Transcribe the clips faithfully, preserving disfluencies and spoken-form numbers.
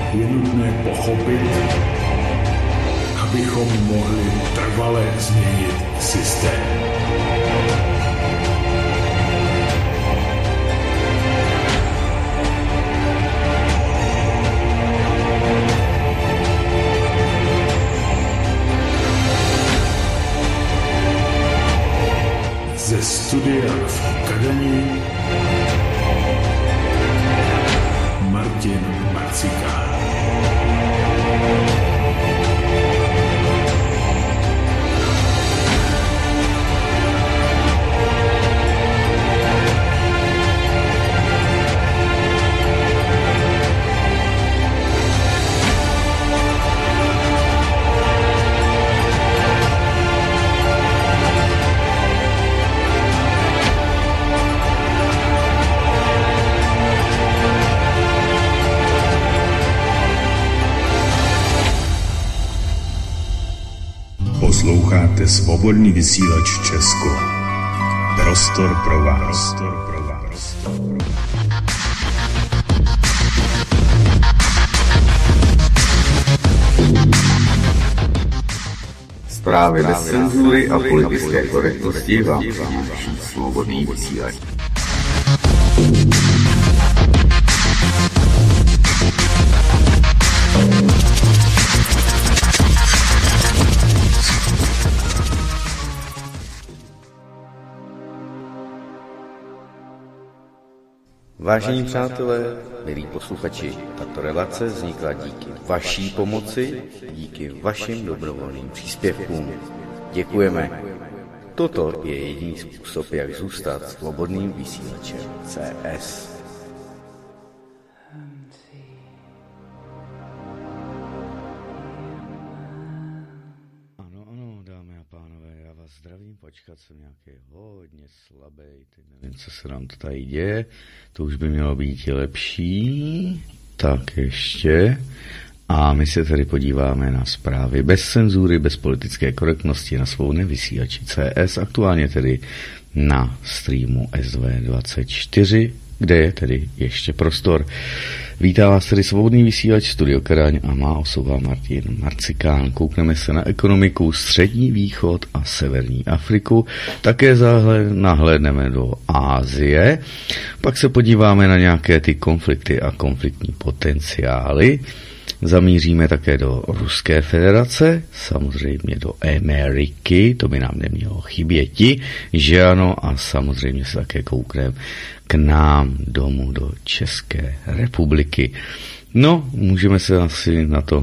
je nutné pochopit, abychom mohli trvale změnit systém. Ze studia v Akademii Martin Marcikán. Posloucháte Svobodný vysílač Česko. Prostor pro vás. Prostor pro vás. Zprávy bez cenzury a politické korektnosti vám přináší Svobodný vysílač. Vážení přátelé, milí posluchači, tato relace vznikla díky vaší pomoci, díky vašim dobrovolným příspěvkům. Děkujeme. Toto je jediný způsob, jak zůstat svobodným vysílačem C S. Ano, ano, dámy a pánové, já vás zdravím, počkat jsem nějaký hodně slabý, teď nevím, co se nám to tady děje, to už by mělo být lepší, tak ještě, a my se tady podíváme na zprávy bez cenzury, bez politické korektnosti na svobodném vysílači C S, aktuálně tedy na streamu S V dvacet čtyři, kde je tedy ještě prostor. Vítá vás tedy svobodný vysílač Studio Karaň a má osoba Martin Marcikán. Koukneme se na ekonomiku, Střední východ a Severní Afriku. Také nahlédneme do Asie. Pak se podíváme na nějaké ty konflikty a konfliktní potenciály. Zamíříme také do Ruské federace, samozřejmě do Ameriky, to by nám nemělo chyběti, že ano, a samozřejmě se také koukneme k nám domů do České republiky. No, můžeme se asi na to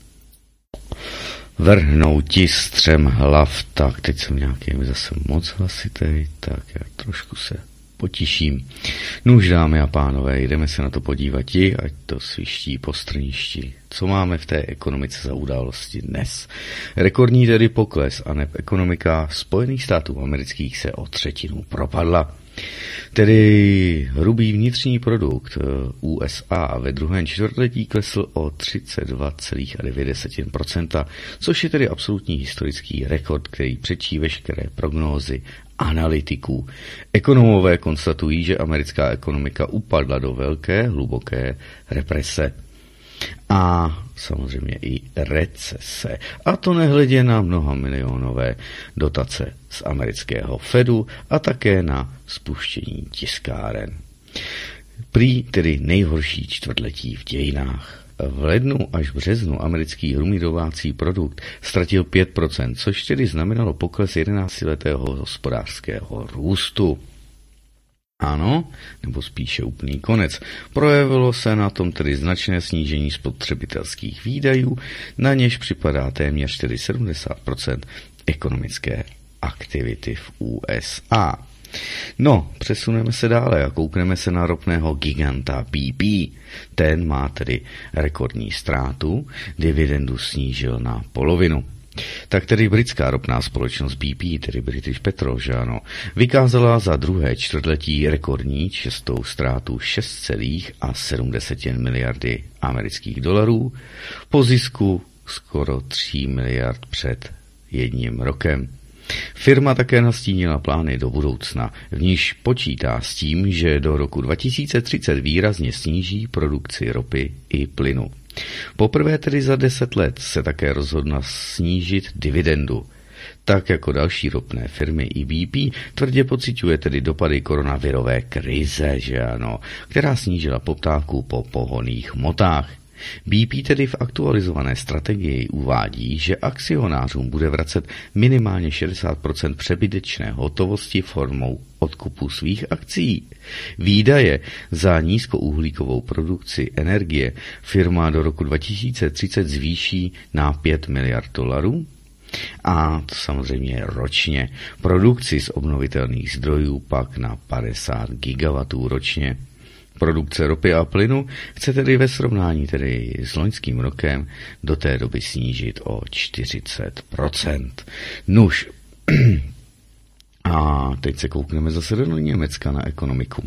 vrhnout střem hlav, tak teď jsem nějaký zase moc hlasitý, tak já trošku se potiším. Nuž, dámy a pánové, jdeme se na to podívat, ať to sviští po strništi. Co máme v té ekonomice za události dnes? Rekordní tedy pokles a neb ekonomika Spojených států amerických se o třetinu propadla. Tedy hrubý vnitřní produkt U S A ve druhém čtvrtletí klesl o třicet dva celá devět procenta, což je tedy absolutní historický rekord, který předčí veškeré prognózy analytiků. Ekonomové konstatují, že americká ekonomika upadla do velké, hluboké represe a samozřejmě i recese. A to nehledě na mnoha milionové dotace z amerického Fedu a také na spuštění tiskáren. Prý tedy nejhorší čtvrtletí v dějinách. V lednu až březnu americký hrubý domácí produkt ztratil pět procent, což tedy znamenalo pokles jedenáctiletého hospodářského růstu. Ano, nebo spíše úplný konec. Projevilo se na tom tedy značné snížení spotřebitelských výdajů, na něž připadá téměř tedy sedmdesát procent ekonomické aktivity v U S A. No, přesuneme se dále a koukneme se na ropného giganta B P. Ten má tedy rekordní ztrátu, dividendu snížil na polovinu. Tak tedy britská ropná společnost B P, tedy British Petrol, že ano, vykázala za druhé čtvrtletí rekordní čistou ztrátu šest celá sedm miliardy amerických dolarů, po zisku skoro tři miliard před jedním rokem. Firma také nastínila plány do budoucna, v níž počítá s tím, že do roku dva tisíce třicet výrazně sníží produkci ropy i plynu. Poprvé tedy za deset let se také rozhodla snížit dividendu. Tak jako další ropné firmy i B P tvrdě pociťuje tedy dopady koronavirové krize, že ano, která snížila poptávku po pohonných hmotách. B P tedy v aktualizované strategii uvádí, že akcionářům bude vracet minimálně šedesát procent přebytečné hotovosti formou odkupu svých akcií. Výdaje za nízkouhlíkovou produkci energie firma do roku dva tisíce třicet zvýší na pět miliard dolarů, a to samozřejmě ročně. Produkci z obnovitelných zdrojů pak na padesát gigawattů ročně. Produkce ropy a plynu chce tedy ve srovnání tedy s loňským rokem do té doby snížit o čtyřicet procent. Nuž. A teď se koukneme zase do Německa na ekonomiku.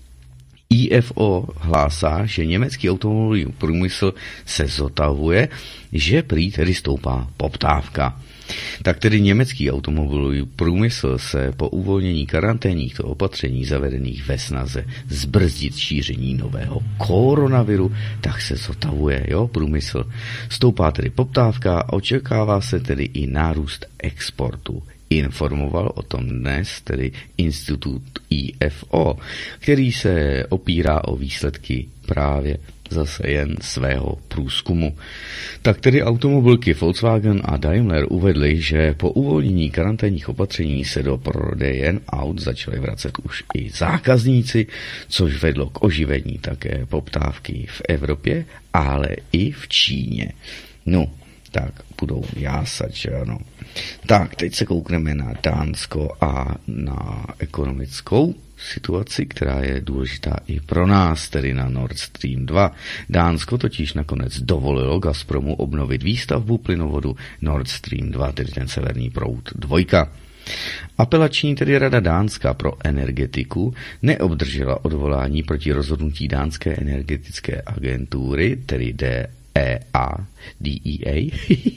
I F O hlásá, že německý automobilový průmysl se zotavuje, že prý tedy stoupá poptávka. Tak tedy německý automobilový průmysl se po uvolnění karanténních opatření zavedených ve snaze zbrzdit šíření nového koronaviru, tak se zotavuje, jo, průmysl. Stoupá tedy poptávka a očekává se tedy i nárůst exportu. Informoval o tom dnes tedy Institut I F O, který se opírá o výsledky právě zase jen svého průzkumu. Tak tedy automobilky Volkswagen a Daimler uvedly, že po uvolnění karanténních opatření se do prodejen aut začaly vracet už i zákazníci, což vedlo k oživení také poptávky v Evropě, ale i v Číně. No, tak budou jásat, že ano. Tak, teď se koukneme na Dánsko a na ekonomickou situaci, která je důležitá i pro nás, tedy na Nord Stream dva. Dánsko totiž nakonec dovolilo Gazpromu obnovit výstavbu plynovodu Nord Stream dva, tedy ten severní proud dvojka. Apelační tedy Rada Dánska pro energetiku neobdržela odvolání proti rozhodnutí Dánské energetické agentury, tedy D E A, D E A,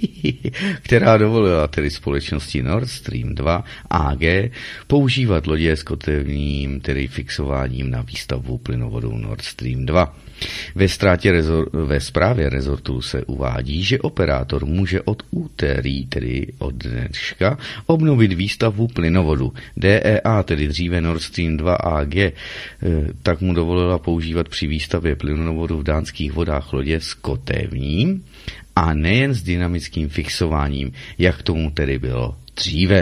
která dovolila tedy společnosti Nord Stream dva A G používat lodě s kotlivním, tedy fixováním na výstavbu plynovodu Nord Stream dva. Ve, ztrátě rezor, ve zprávě rezortu se uvádí, že operátor může od úterý, tedy od dneška, obnovit výstavbu plynovodu. D E A, tedy dříve Nord Stream dva A G, tak mu dovolila používat při výstavbě plynovodu v dánských vodách lodě s kotevním a nejen s dynamickým fixováním, jak tomu tedy bylo dříve.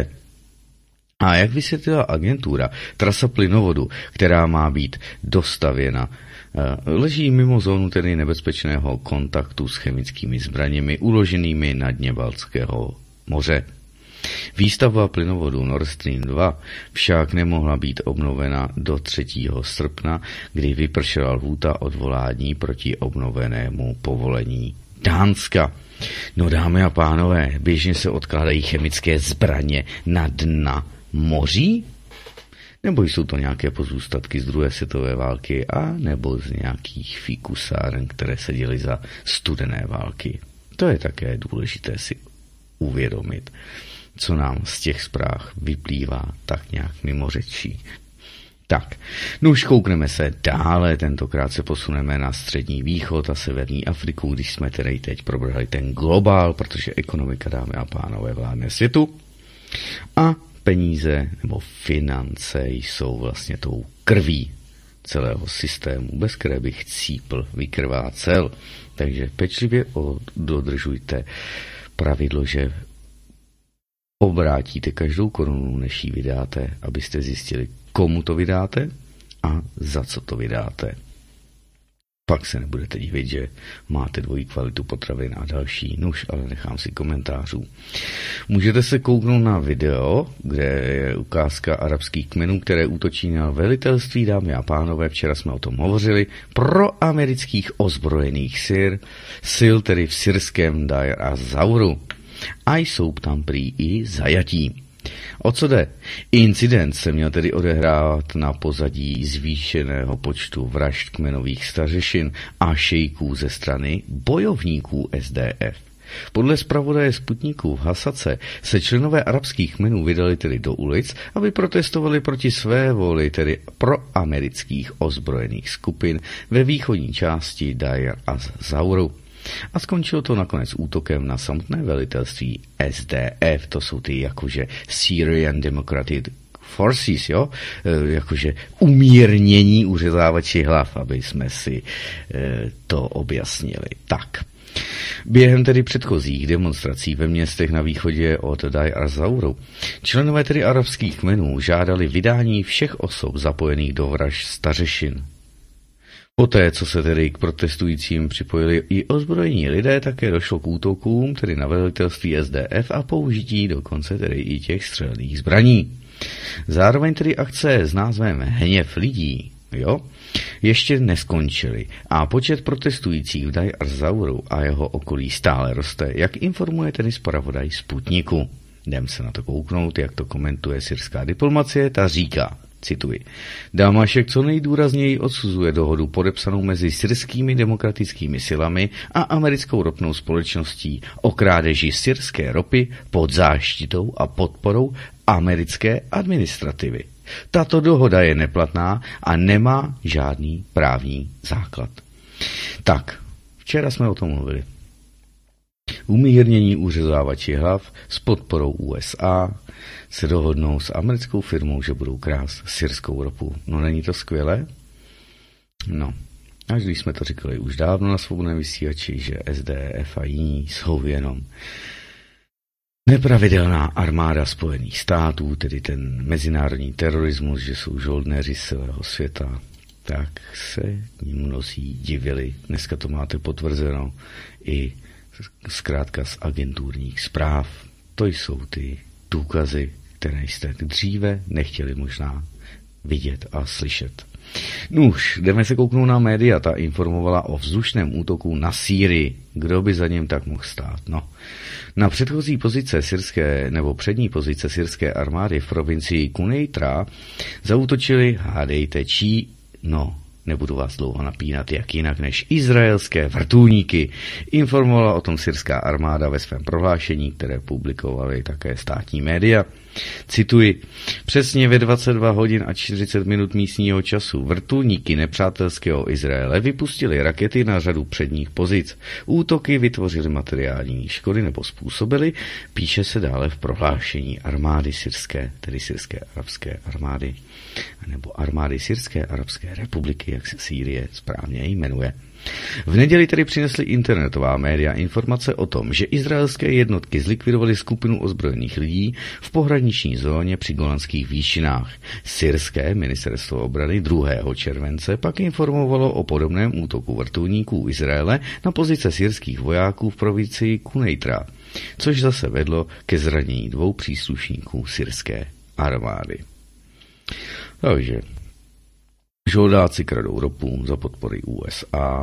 A jak vysvětlila agentura, trasa plynovodu, která má být dostavěna, leží mimo zónu tedy nebezpečného kontaktu s chemickými zbraněmi uloženými na dně Baltského moře. Výstavba plynovodu Nord Stream dva však nemohla být obnovena do třetího srpna, kdy vypršela lhůta odvolání proti obnovenému povolení Dánska. No, dámy a pánové, běžně se odkládají chemické zbraně na dna moří? Nebo jsou to nějaké pozůstatky z druhé světové války a nebo z nějakých fikusáren, které se děly za studené války? To je také důležité si uvědomit, co nám z těch zpráv vyplývá tak nějak mimo řečí. Tak, no už koukneme se dále, tentokrát se posuneme na Střední východ a Severní Afriku, když jsme tedy teď probrali ten globál, protože ekonomika, dámy a pánové, vládne světu. A peníze nebo finance jsou vlastně tou krví celého systému, bez které bych cípl, vykrvácel. Takže pečlivě dodržujte pravidlo, že obrátíte každou korunu, než ji vydáte, abyste zjistili, komu to vydáte a za co to vydáte. Pak se nebudete divit, že máte dvojí kvalitu potravin a další. Nuž, ale nechám si komentářů. Můžete se kouknout na video, kde je ukázka arabských kmenů, které útočí na velitelství, dámy a pánové. Včera jsme o tom hovořili. Pro amerických ozbrojených sil, sil tedy v syrském Deir az-Zauru. A jsou tam prý i zajatí. O co jde? Incident se měl tedy odehrávat na pozadí zvýšeného počtu vražd kmenových stařešin a šejků ze strany bojovníků S D F. Podle zpravodaje Sputniku v Hasace se členové arabských kmenů vydali tedy do ulic, aby protestovali proti své voli, tedy proamerických ozbrojených skupin ve východní části Deir az-Zauru. A skončilo to nakonec útokem na samotné velitelství S D F, to jsou ty jakože Syrian Democratic Forces, jo, e, jakože umírnění uřezávači hlav, aby jsme si e, to objasnili. Tak. Během tedy předchozích demonstrací ve městech na východě od Deir az-Zouru členové tedy arabských kmenů žádali vydání všech osob zapojených do vražd stařešin. Poté, co se tedy k protestujícím připojili i ozbrojení lidé, také došlo k útokům, tedy na velitelství S D F a použití dokonce tedy i těch střelných zbraní. Zároveň tedy akce s názvem Hněv lidí, jo, ještě neskončily a počet protestujících v Deir az-Zouru a jeho okolí stále roste, jak informuje tedy zpravodaj Sputniku. Jdem se na to kouknout, jak to komentuje syrská diplomacie, ta říká, cituji, Damašek co nejdůrazněji odsuzuje dohodu podepsanou mezi syrskými demokratickými silami a americkou ropnou společností o krádeži syrské ropy pod záštitou a podporou americké administrativy. Tato dohoda je neplatná a nemá žádný právní základ. Tak, včera jsme o tom mluvili. Umírnění uřezávači hlav s podporou U S A se dohodnou s americkou firmou, že budou krást syrskou ropu. No není to skvělé? No, až když jsme to říkali už dávno na Svobodném vysílači, že S D F a jiní jsou jenom nepravidelná armáda Spojených států, tedy ten mezinárodní terorismus, že jsou žoldnéři z celého světa, tak se mnozí divili. Dneska to máte potvrzeno i zkrátka z agenturních zpráv. To jsou ty důkazy, které jste dříve nechtěli možná vidět a slyšet. Nuž, jdeme se kouknout na média, ta informovala o vzdušném útoku na Sýrii. Kdo by za ním tak mohl stát? No. Na předchozí pozice syrské, nebo přední pozice syrské armády v provincii Quneitra zaútočili, hádejte čí, no, nebudu vás dlouho napínat, jak jinak než izraelské vrtulníky. Informovala o tom syrská armáda ve svém prohlášení, které publikovaly také státní média. Cituji, přesně ve dvacet dva hodin a čtyřicet minut místního času vrtulníky nepřátelského Izraele vypustili rakety na řadu předních pozic. Útoky vytvořily materiální škody nebo způsobily, píše se dále v prohlášení armády syrské, tedy syrské arabské armády, nebo armády Syrské arabské republiky, jak se Sýrie správně jmenuje. V neděli tedy přinesly internetová média informace o tom, že izraelské jednotky zlikvidovaly skupinu ozbrojených lidí v pohraniční zóně při Golanských výšinách. Syrské ministerstvo obrany druhého července pak informovalo o podobném útoku vrtulníků Izraele na pozice syrských vojáků v provincii Quneitra, což zase vedlo ke zranění dvou příslušníků syrské armády. Takže žoldáci kradou ropu za podpory U S A,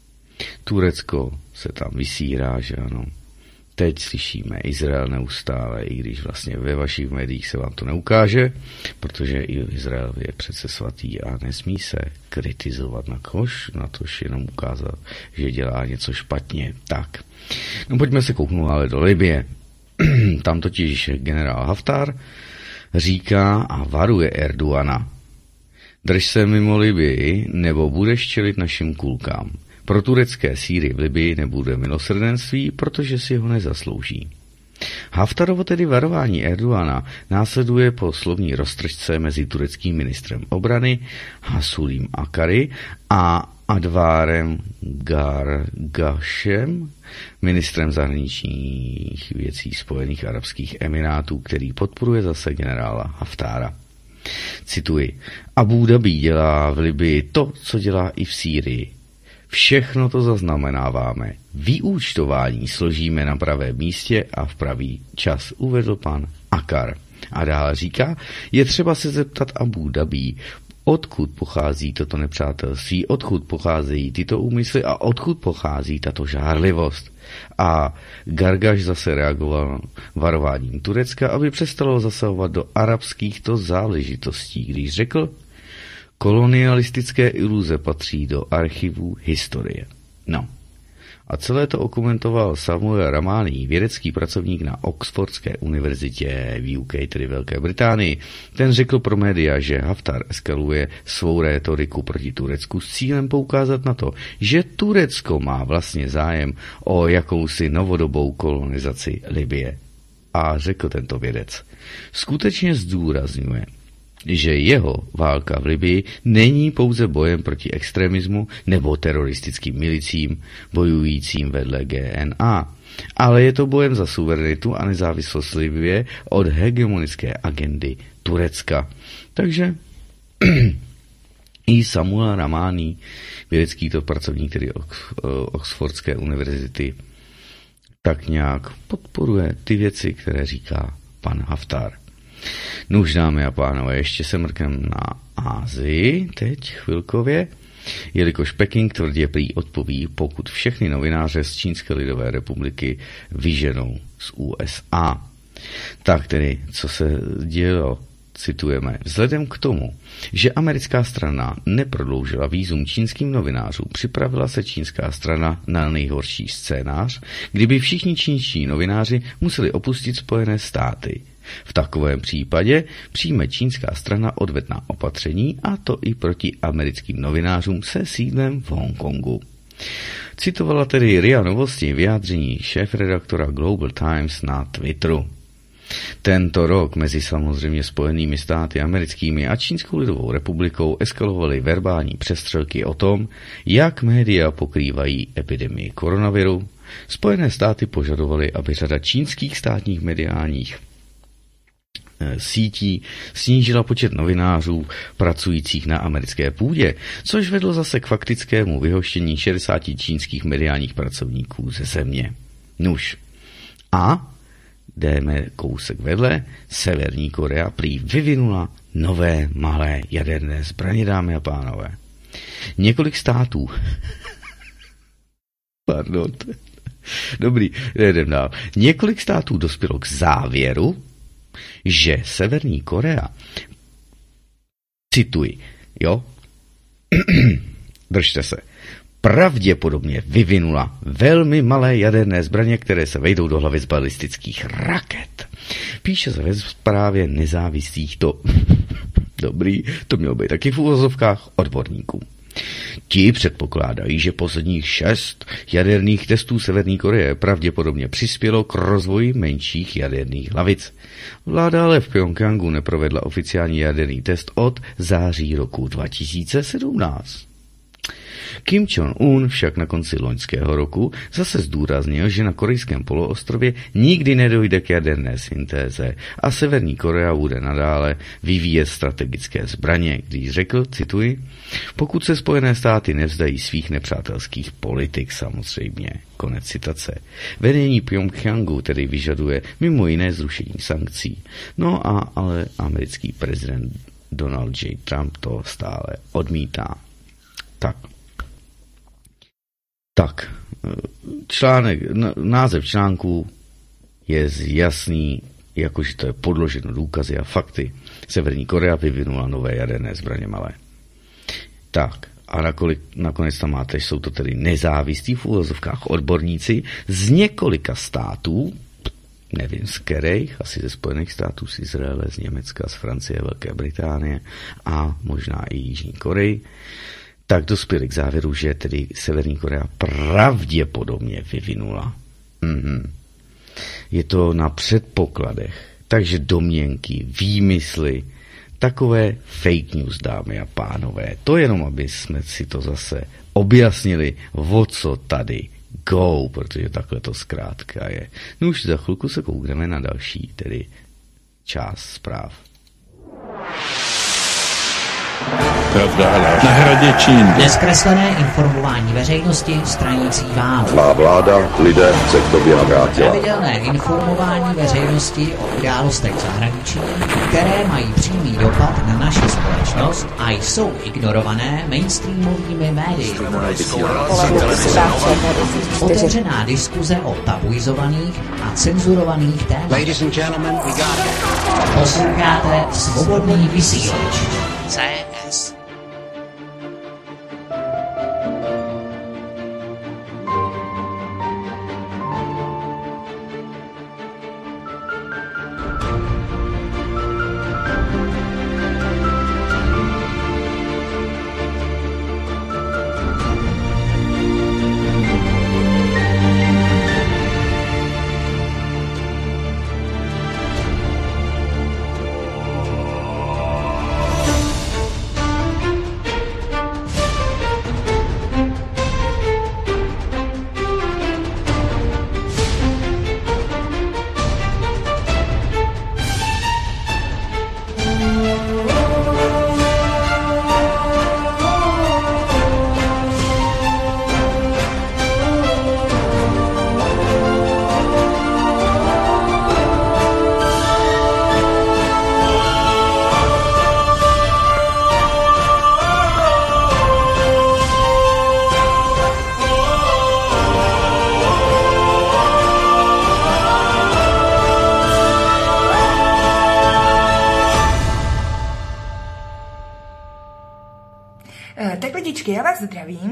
Turecko se tam vysírá, že ano. Teď slyšíme Izrael neustále, i když vlastně ve vašich médiích se vám to neukáže, protože i Izrael je přece svatý a nesmí se kritizovat na koš, na tož jenom ukázat, že dělá něco špatně. Tak, no pojďme se kouknout ale do Libye. Tam totiž generál Haftar říká a varuje Erdogana. Drž se mimo Libii, nebo budeš čelit našim kulkám. Pro turecké síry v Libii nebude milosrdenství, protože si ho nezaslouží. Haftarovo tedy varování Erdogana následuje po slovní roztržce mezi tureckým ministrem obrany Hasulim Akari a Advárem Gargašem, ministrem zahraničních věcí Spojených arabských emirátů, který podporuje zase generála Haftára. Cituji, Abu Dhabi dělá v Libii to, co dělá i v Sýrii. Všechno to zaznamenáváme. Vyúčtování složíme na pravém místě a v pravý čas, uvedl pan Akar. A dále říká, je třeba se zeptat Abu Dhabi, odkud pochází toto nepřátelství, odkud pocházejí tyto úmysly a odkud pochází tato žárlivost. A Gargaš zase reagoval varováním Turecka, aby přestalo zasahovat do arabskýchto záležitostí, když řekl, kolonialistické iluze patří do archivů historie. No. A celé to okomentoval Samuel Ramani, vědecký pracovník na Oxfordské univerzitě v U K, tedy Velké Británii. Ten řekl pro média, že Haftar eskaluje svou rétoriku proti Turecku s cílem poukázat na to, že Turecko má vlastně zájem o jakousi novodobou kolonizaci Libye. A řekl tento vědec. Skutečně zdůrazňuje, že jeho válka v Libyi není pouze bojem proti extremismu nebo teroristickým milicím bojujícím vedle G N A, ale je to bojem za suverenitu a nezávislost Libye od hegemonické agendy Turecka. Takže i Samuel Ramani, vědecký to pracovník tedy Oxfordské univerzity, tak nějak podporuje ty věci, které říká pan Haftar. Nuž, dámy a pánové, ještě se mrknem na Asii, teď chvilkově, jelikož Peking tvrdě prý odpoví, pokud všechny novináře z Čínské lidové republiky vyženou z U S A. Tak tedy, co se dělo, citujeme, vzhledem k tomu, že americká strana neprodloužila vízum čínským novinářům, připravila se čínská strana na nejhorší scénář, kdyby všichni čínští novináři museli opustit Spojené státy. V takovém případě přijme čínská strana odvetná opatření, a to i proti americkým novinářům se sídlem v Hongkongu. Citovala tedy R I A Novosti vyjádření šéfredaktora Global Times na Twitteru. Tento rok mezi samozřejmě Spojenými státy americkými a Čínskou lidovou republikou eskalovaly verbální přestřelky o tom, jak média pokrývají epidemii koronaviru. Spojené státy požadovaly, aby řada čínských státních mediálních sítí snížila počet novinářů pracujících na americké půdě, což vedlo zase k faktickému vyhoštění šedesáti čínských mediálních pracovníků ze země. Nuž. A jdeme kousek vedle, Severní Korea prý vyvinula nové malé jaderné zbraně, dámy a pánové. Několik států pardon dobrý, jdem dál. Několik států dospělo k závěru, že Severní Korea, cituji, jo, držte se, pravděpodobně vyvinula velmi malé jaderné zbraně, které se vejdou do hlavic balistických raket. Píše se ve zprávě nezávislých to, dobrý, to mělo být taky v uvozovkách odborníků. Ti předpokládají, že posledních šest jaderných testů Severní Koreje pravděpodobně přispělo k rozvoji menších jaderných hlavic. Vláda ale v Pjongjangu neprovedla oficiální jaderný test od září roku dva tisíce sedmnáct. Kim Jong-un však na konci loňského roku zase zdůraznil, že na korejském poloostrově nikdy nedojde k jaderné syntéze a Severní Korea bude nadále vyvíjet strategické zbraně, když řekl, cituji, pokud se Spojené státy nevzdají svých nepřátelských politik samozřejmě. Konec citace. Vedení Pjongjangu tedy vyžaduje mimo jiné zrušení sankcí. No a ale americký prezident Donald J. Trump to stále odmítá. Tak. Tak, článek, název článku je jasný, jakože to je podloženo důkazy a fakty. Severní Korea vyvinula nové jaderné zbraně malé. Tak, a nakolik, nakonec tam máte, jsou to tedy nezávislí v úvozovkách odborníci z několika států, nevím z kterých, asi ze Spojených států, z Izraele, z Německa, z Francie, Velké Británie a možná i Jižní Koreji, tak dospěli k závěru, že tedy Severní Korea pravděpodobně vyvinula. Mm-hmm. Je to na předpokladech, takže domněnky, výmysly, takové fake news, dámy a pánové. To jenom, aby jsme si to zase objasnili, o co tady go, protože takhle to zkrátka je. No už za chvilku se koukneme na další, tedy část zpráv. Na hradě Čín. Nezkreslené informování veřejnosti stranící vám. Má vláda lidé se k tobě navrátila. Pravidelné informování veřejnosti o událostech v zahraničí, které mají přímý dopad na naši společnost a jsou ignorované mainstreamovými médii. Otevřená diskuze o tabuizovaných a cenzurovaných tématech. Posloucháte Svobodný vysílač. C S. Holčičky, já vás zdravím.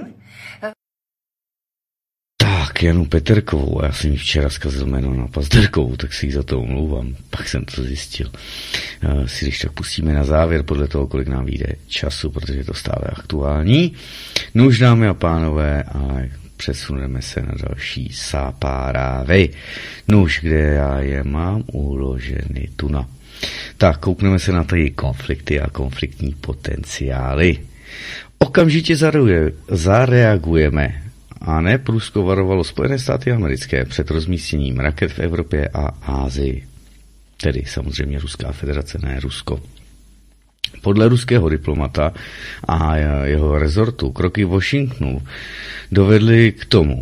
Tak, Janu Peterkovou, já jsem ji včera zkazil jméno na Pazderkovou, tak si ji za to omlouvám, pak jsem to zjistil. Uh, si když tak pustíme na závěr podle toho, kolik nám vyjde času, protože je to stále aktuální. No už, dámy a pánové, ale přesuneme se na další sápárávy. No už, kde já je mám uloženy tuna. Tak, koukneme se na ty konflikty a konfliktní potenciály. Okamžitě zareagujeme. A ne, Rusko varovalo Spojené státy americké před rozmístěním raket v Evropě a Asii. Tedy samozřejmě Ruská federace, ne Rusko. Podle ruského diplomata a jeho rezortu kroky Washingtonu dovedly k tomu,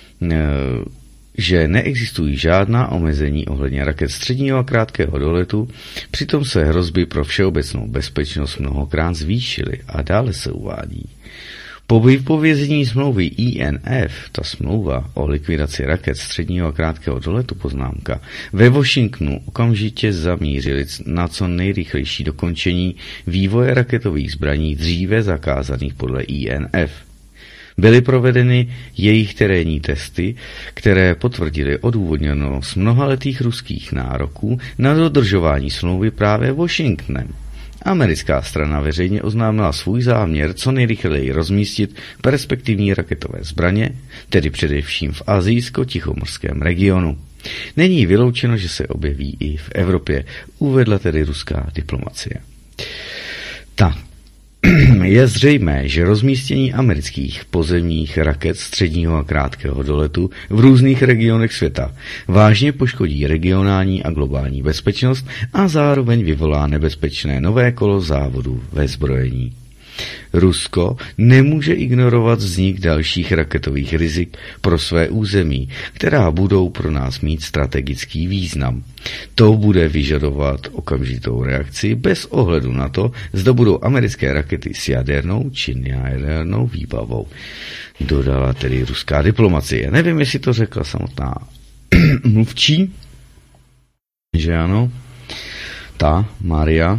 že neexistují žádná omezení ohledně raket středního a krátkého doletu, přitom se hrozby pro všeobecnou bezpečnost mnohokrát zvýšily a dále se uvádí. Po vypovězení smlouvy I N F, ta smlouva o likvidaci raket středního a krátkého doletu poznámka, ve Washingtonu okamžitě zamířili na co nejrychlejší dokončení vývoje raketových zbraní dříve zakázaných podle I N F. Byly provedeny jejich terénní testy, které potvrdily odůvodněnost mnohaletých ruských nároků na dodržování smlouvy právě Washingtonem. Americká strana veřejně oznámila svůj záměr co nejrychleji rozmístit perspektivní raketové zbraně, tedy především v asijsko-tichomorském regionu. Není vyloučeno, že se objeví i v Evropě, uvedla tedy ruská diplomacie. Ta je zřejmé, že rozmístění amerických pozemních raket středního a krátkého doletu v různých regionech světa vážně poškodí regionální a globální bezpečnost a zároveň vyvolá nebezpečné nové kolo závodu ve zbrojení. Rusko nemůže ignorovat vznik dalších raketových rizik pro své území, která budou pro nás mít strategický význam. To bude vyžadovat okamžitou reakci bez ohledu na to, zda budou americké rakety s jadernou či nejadernou výbavou. Dodala tedy ruská diplomacie. Nevím, jestli to řekla samotná mluvčí, že ano, ta Maria,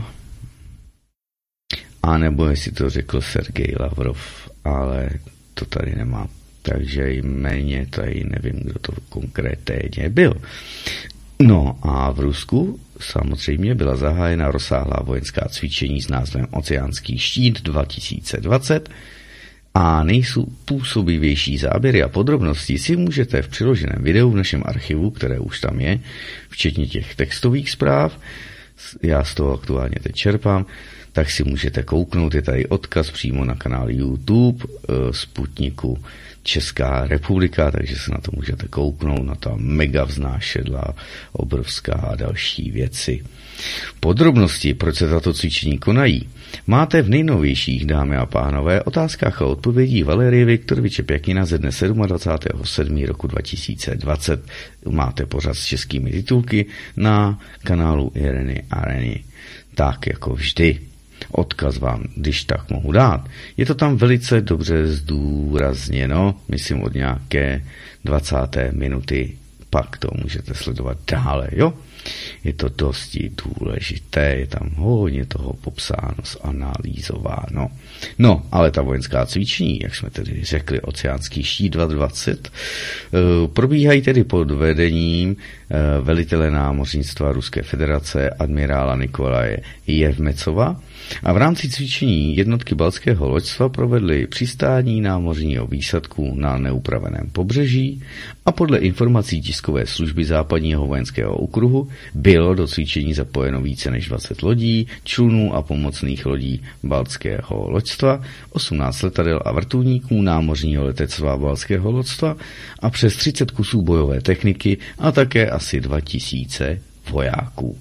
a nebo jestli to řekl Sergej Lavrov, ale to tady nemám. Takže jméně tady nevím, kdo to konkrétně byl. No a v Rusku samozřejmě byla zahájena rozsáhlá vojenská cvičení s názvem Oceánský štít dva tisíce dvacet a nejpůsobivější záběry a podrobnosti si můžete v přiloženém videu v našem archivu, které už tam je, včetně těch textových zpráv, já z toho aktuálně teď čerpám, tak si můžete kouknout, je tady odkaz přímo na kanál YouTube Sputniku Česká republika, takže se na to můžete kouknout, na ta mega vznášedla, obrovská a další věci. Podrobnosti, proč se tato cvičení konají, máte v nejnovějších, dámy a pánové, otázkách a odpovědí Valerie Viktoroviče Pěkina ze dne dvacátého sedmého sedmého roku dva tisíce dvacet. Máte pořad s českými titulky na kanálu Ireny Areny. Tak jako vždy. Odkaz vám, když tak mohu dát. Je to tam velice dobře zdůrazněno, myslím od nějaké dvacáté minuty, pak to můžete sledovat dále, jo? Je to dosti důležité, je tam hodně toho popsáno, zanalýzováno. No, ale ta vojenská cvičení, jak jsme tedy řekli, Oceánský štít dva tisíce dvacet, probíhají tedy pod vedením velitele námořnictva Ruské federace admirála Nikolaje Jevmecova a v rámci cvičení jednotky baltského loďstva provedly přistání námořního výsadku na neupraveném pobřeží a podle informací tiskové služby západního vojenského okruhu bylo do cvičení zapojeno více než dvacet lodí, člunů a pomocných lodí baltského loďstva, osmnáct letadel a vrtulníků námořního letectva baltského loďstva a přes třicet kusů bojové techniky a také asi dva tisíce vojáků.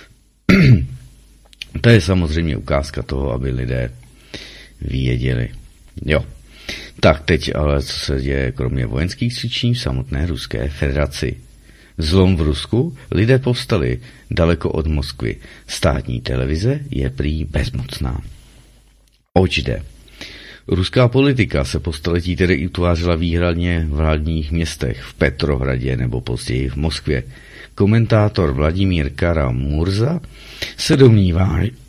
To je samozřejmě ukázka toho, aby lidé věděli. Jo. Tak teď ale co se děje kromě vojenských cvičení v samotné Ruské federaci. Zlom v Rusku, lidé povstali daleko od Moskvy. Státní televize je prý bezmocná. Oč jde? Ruská politika se po staletí tedy utvářela výhradně v hlavních městech, v Petrohradě nebo později v Moskvě. Komentátor Vladimír Kara-Murza se domnívá,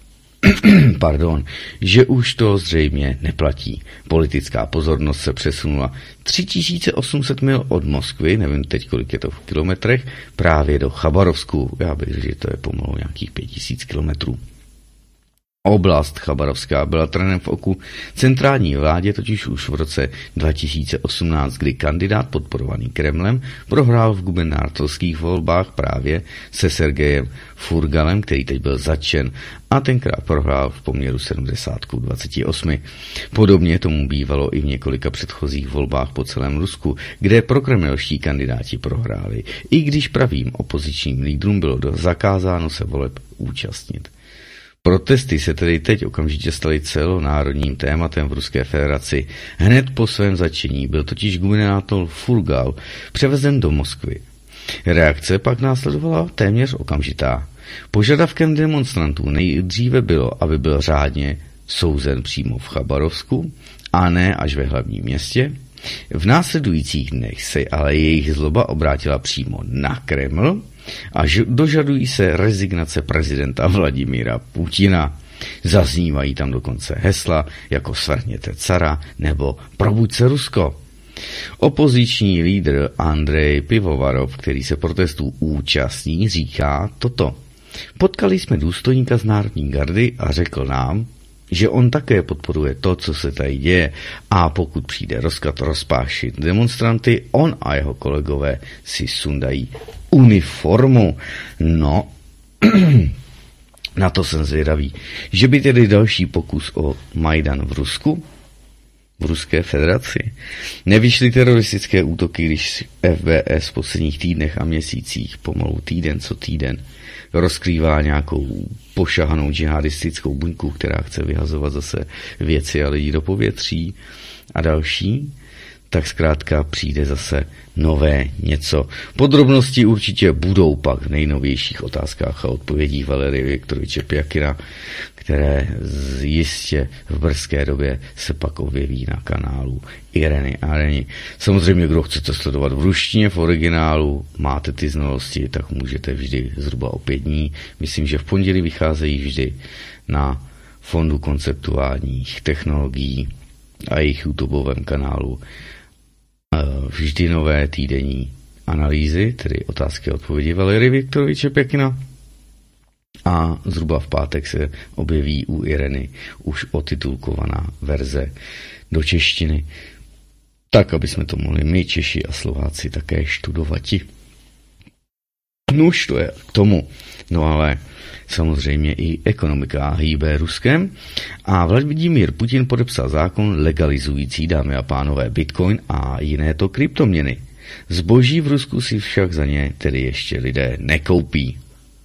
pardon, že už to zřejmě neplatí. Politická pozornost se přesunula tři tisíce osm set mil od Moskvy, nevím teď, kolik je to v kilometrech, právě do Chabarovsku. Já bych řekl, že to je pomalu nějakých pět tisíc kilometrů. Oblast Chabarovská byla trnem v oku centrální vládě totiž už v roce dva tisíce osmnáct, kdy kandidát podporovaný Kremlem prohrál v gubernátorských volbách právě se Sergejem Furgalem, který teď byl zatčen a tenkrát prohrál v poměru sedmdesát k dvaceti osmi. Podobně tomu bývalo i v několika předchozích volbách po celém Rusku, kde prokremelští kandidáti prohráli, i když pravým opozičním lídrům bylo zakázáno se voleb účastnit. Protesty se tedy teď okamžitě staly celonárodním tématem v Ruské federaci. Hned po svém zatčení byl totiž gubernátor Furgal převezen do Moskvy. Reakce pak následovala téměř okamžitá. Požadavkem demonstrantů nejdříve bylo, aby byl řádně souzen přímo v Chabarovsku a ne až ve hlavním městě. V následujících dnech se ale jejich zloba obrátila přímo na Kreml a dožadují se rezignace prezidenta Vladimíra Putina. Zaznívají tam dokonce hesla jako svrhněte cara nebo probuď se Rusko. Opoziční lídr Andrej Pivovarov, který se protestů účastní, říká toto. Potkali jsme důstojníka z Národní gardy a řekl nám, že on také podporuje to, co se tady děje a pokud přijde rozkaz rozpášit demonstranty, on a jeho kolegové si sundají uniformu. No, na to jsem zvědavý. Že by tedy další pokus o Majdan v Rusku, v Ruské federaci, nevyšly teroristické útoky, když F B S v posledních týdnech a měsících, pomalu týden co týden, rozkrývá nějakou pošahanou džihadistickou buňku, která chce vyhazovat zase věci a lidi do povětří a další, tak zkrátka přijde zase nové něco. Podrobnosti určitě budou pak v nejnovějších otázkách a odpovědích Valerie Viktoroviče Pjakina, které jistě v brzké době se pak objeví na kanálu Ireny Areny. Samozřejmě, kdo chcete sledovat v ruštině, v originálu, máte ty znalosti, tak můžete vždy zhruba o pět dní. Myslím, že v pondělí vycházejí vždy na Fondu konceptuálních technologií a jejich YouTubeovém kanálu vždy nové týdenní analýzy, tedy otázky a odpovědi Valerie Viktoroviče Pjakina. A zhruba v pátek se objeví u Ireny už otitulkovaná verze do češtiny, tak, aby jsme to mohli my, Češi a Slováci, také študovati. Nuž to je k tomu. No ale samozřejmě i ekonomika hýbe Ruskem a Vladimír Putin podepsal zákon legalizující, dámy a pánové, bitcoin a jiné to kryptoměny. Zboží v Rusku si však za ně tedy ještě lidé nekoupí.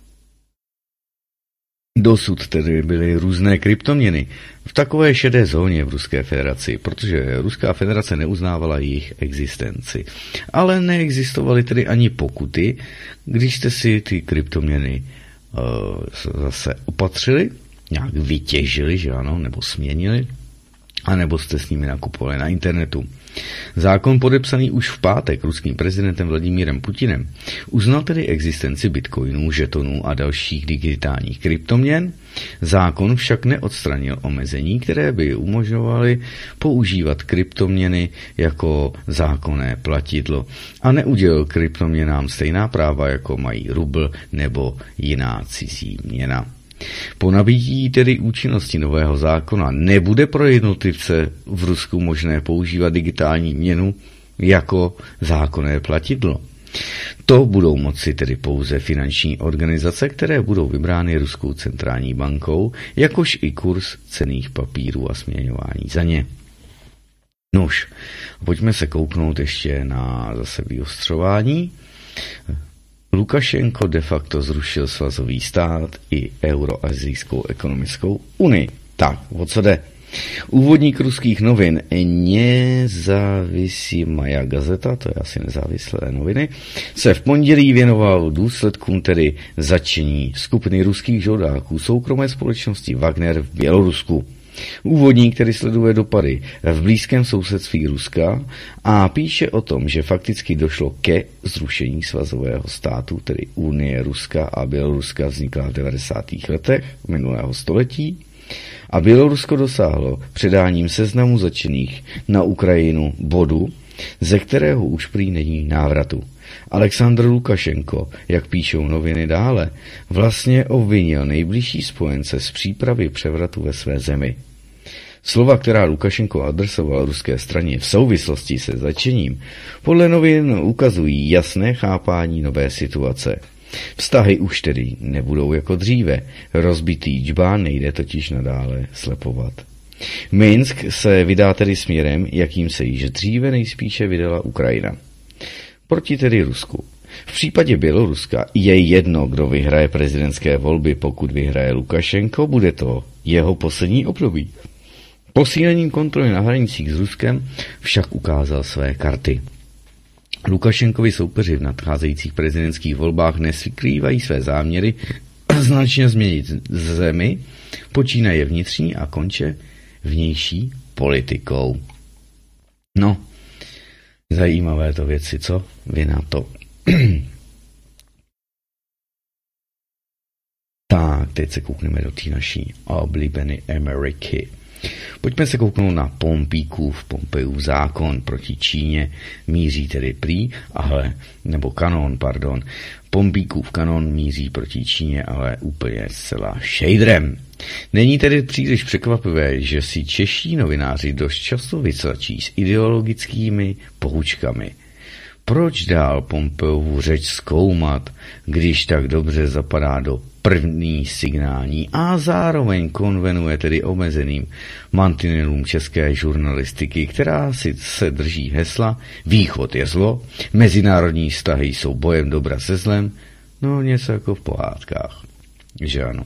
Dosud tedy byly různé kryptoměny v takové šedé zóně v Ruské federaci, protože Ruská federace neuznávala jejich existenci. Ale neexistovaly tedy ani pokuty, když jste si ty kryptoměny uh, zase opatřili, nějak vytěžili, že ano, nebo směnili, anebo jste s nimi nakupovali na internetu. Zákon podepsaný už v pátek ruským prezidentem Vladimírem Putinem uznal tedy existenci bitcoinů, žetonů a dalších digitálních kryptoměn. Zákon však neodstranil omezení, které by umožňovaly používat kryptoměny jako zákonné platidlo a neudělil kryptoměnám stejná práva, jako mají rubl nebo jiná cizí měna. Po nabití tedy účinnosti nového zákona nebude pro jednotlivce v Rusku možné používat digitální měnu jako zákonné platidlo. To budou moci tedy pouze finanční organizace, které budou vybrány Ruskou centrální bankou, jakož i kurz cenných papírů a směňování za ně. Nož, pojďme se kouknout ještě na zase vyostřování. Lukašenko de facto zrušil svazový stát i Euroazijskou ekonomickou unii. Tak, o co jde? Úvodník ruských novin Nezávisimaya gazeta, to je asi nezávislé noviny, se v pondělí věnoval důsledkům tedy zatčení skupiny ruských žoldáků soukromé společnosti Wagner v Bělorusku. Úvodník, který sleduje dopady v blízkém sousedství Ruska a píše o tom, že fakticky došlo ke zrušení svazového státu, tedy Unie Ruska a Běloruska vznikla v devadesátých letech minulého století. A Bělorusko dosáhlo předáním seznamu začených na Ukrajinu bodu, ze kterého už prý není návratu. Aleksandr Lukašenko, jak píšou noviny dále, vlastně obvinil nejbližší spojence z přípravy převratu ve své zemi. Slova, která Lukašenko adresoval ruské straně v souvislosti se začením, podle novin ukazují jasné chápání nové situace. Vztahy už tedy nebudou jako dříve, rozbitý džbán nejde totiž nadále slepovat. Minsk se vydá tedy směrem, jakým se již dříve nejspíše vydala Ukrajina. Proti tedy Rusku. V případě Běloruska je jedno, kdo vyhraje prezidentské volby, pokud vyhraje Lukašenko, bude to jeho poslední období. Posílením kontroly na hranicích s Ruskem však ukázal své karty. Lukašenkovi soupeři v nadcházejících prezidentských volbách neskrývají své záměry značně změnit zemi, počínaje vnitřní a konče vnější politikou. No, zajímavé to věci, co? Vy na to. Tak, teď se koukneme do té naší oblíbené Ameriky. Pojďme se kouknout na Pompíkův, Pompejův zákon proti Číně, míří tedy prý, ale, nebo kanon, pardon, Pompíkův kanon míří proti Číně, ale úplně zcela šejdrem. Není tedy příliš překvapivé, že si čeští novináři dost často vyslačí s ideologickými poučkami. Proč dál Pompeovu řeč zkoumat, když tak dobře zapadá do první signální a zároveň konvenuje tedy omezeným mantinelům české žurnalistiky, která si se drží hesla Východ je zlo, mezinárodní vztahy jsou bojem dobra se zlem, no něco jako v pohádkách, že ano.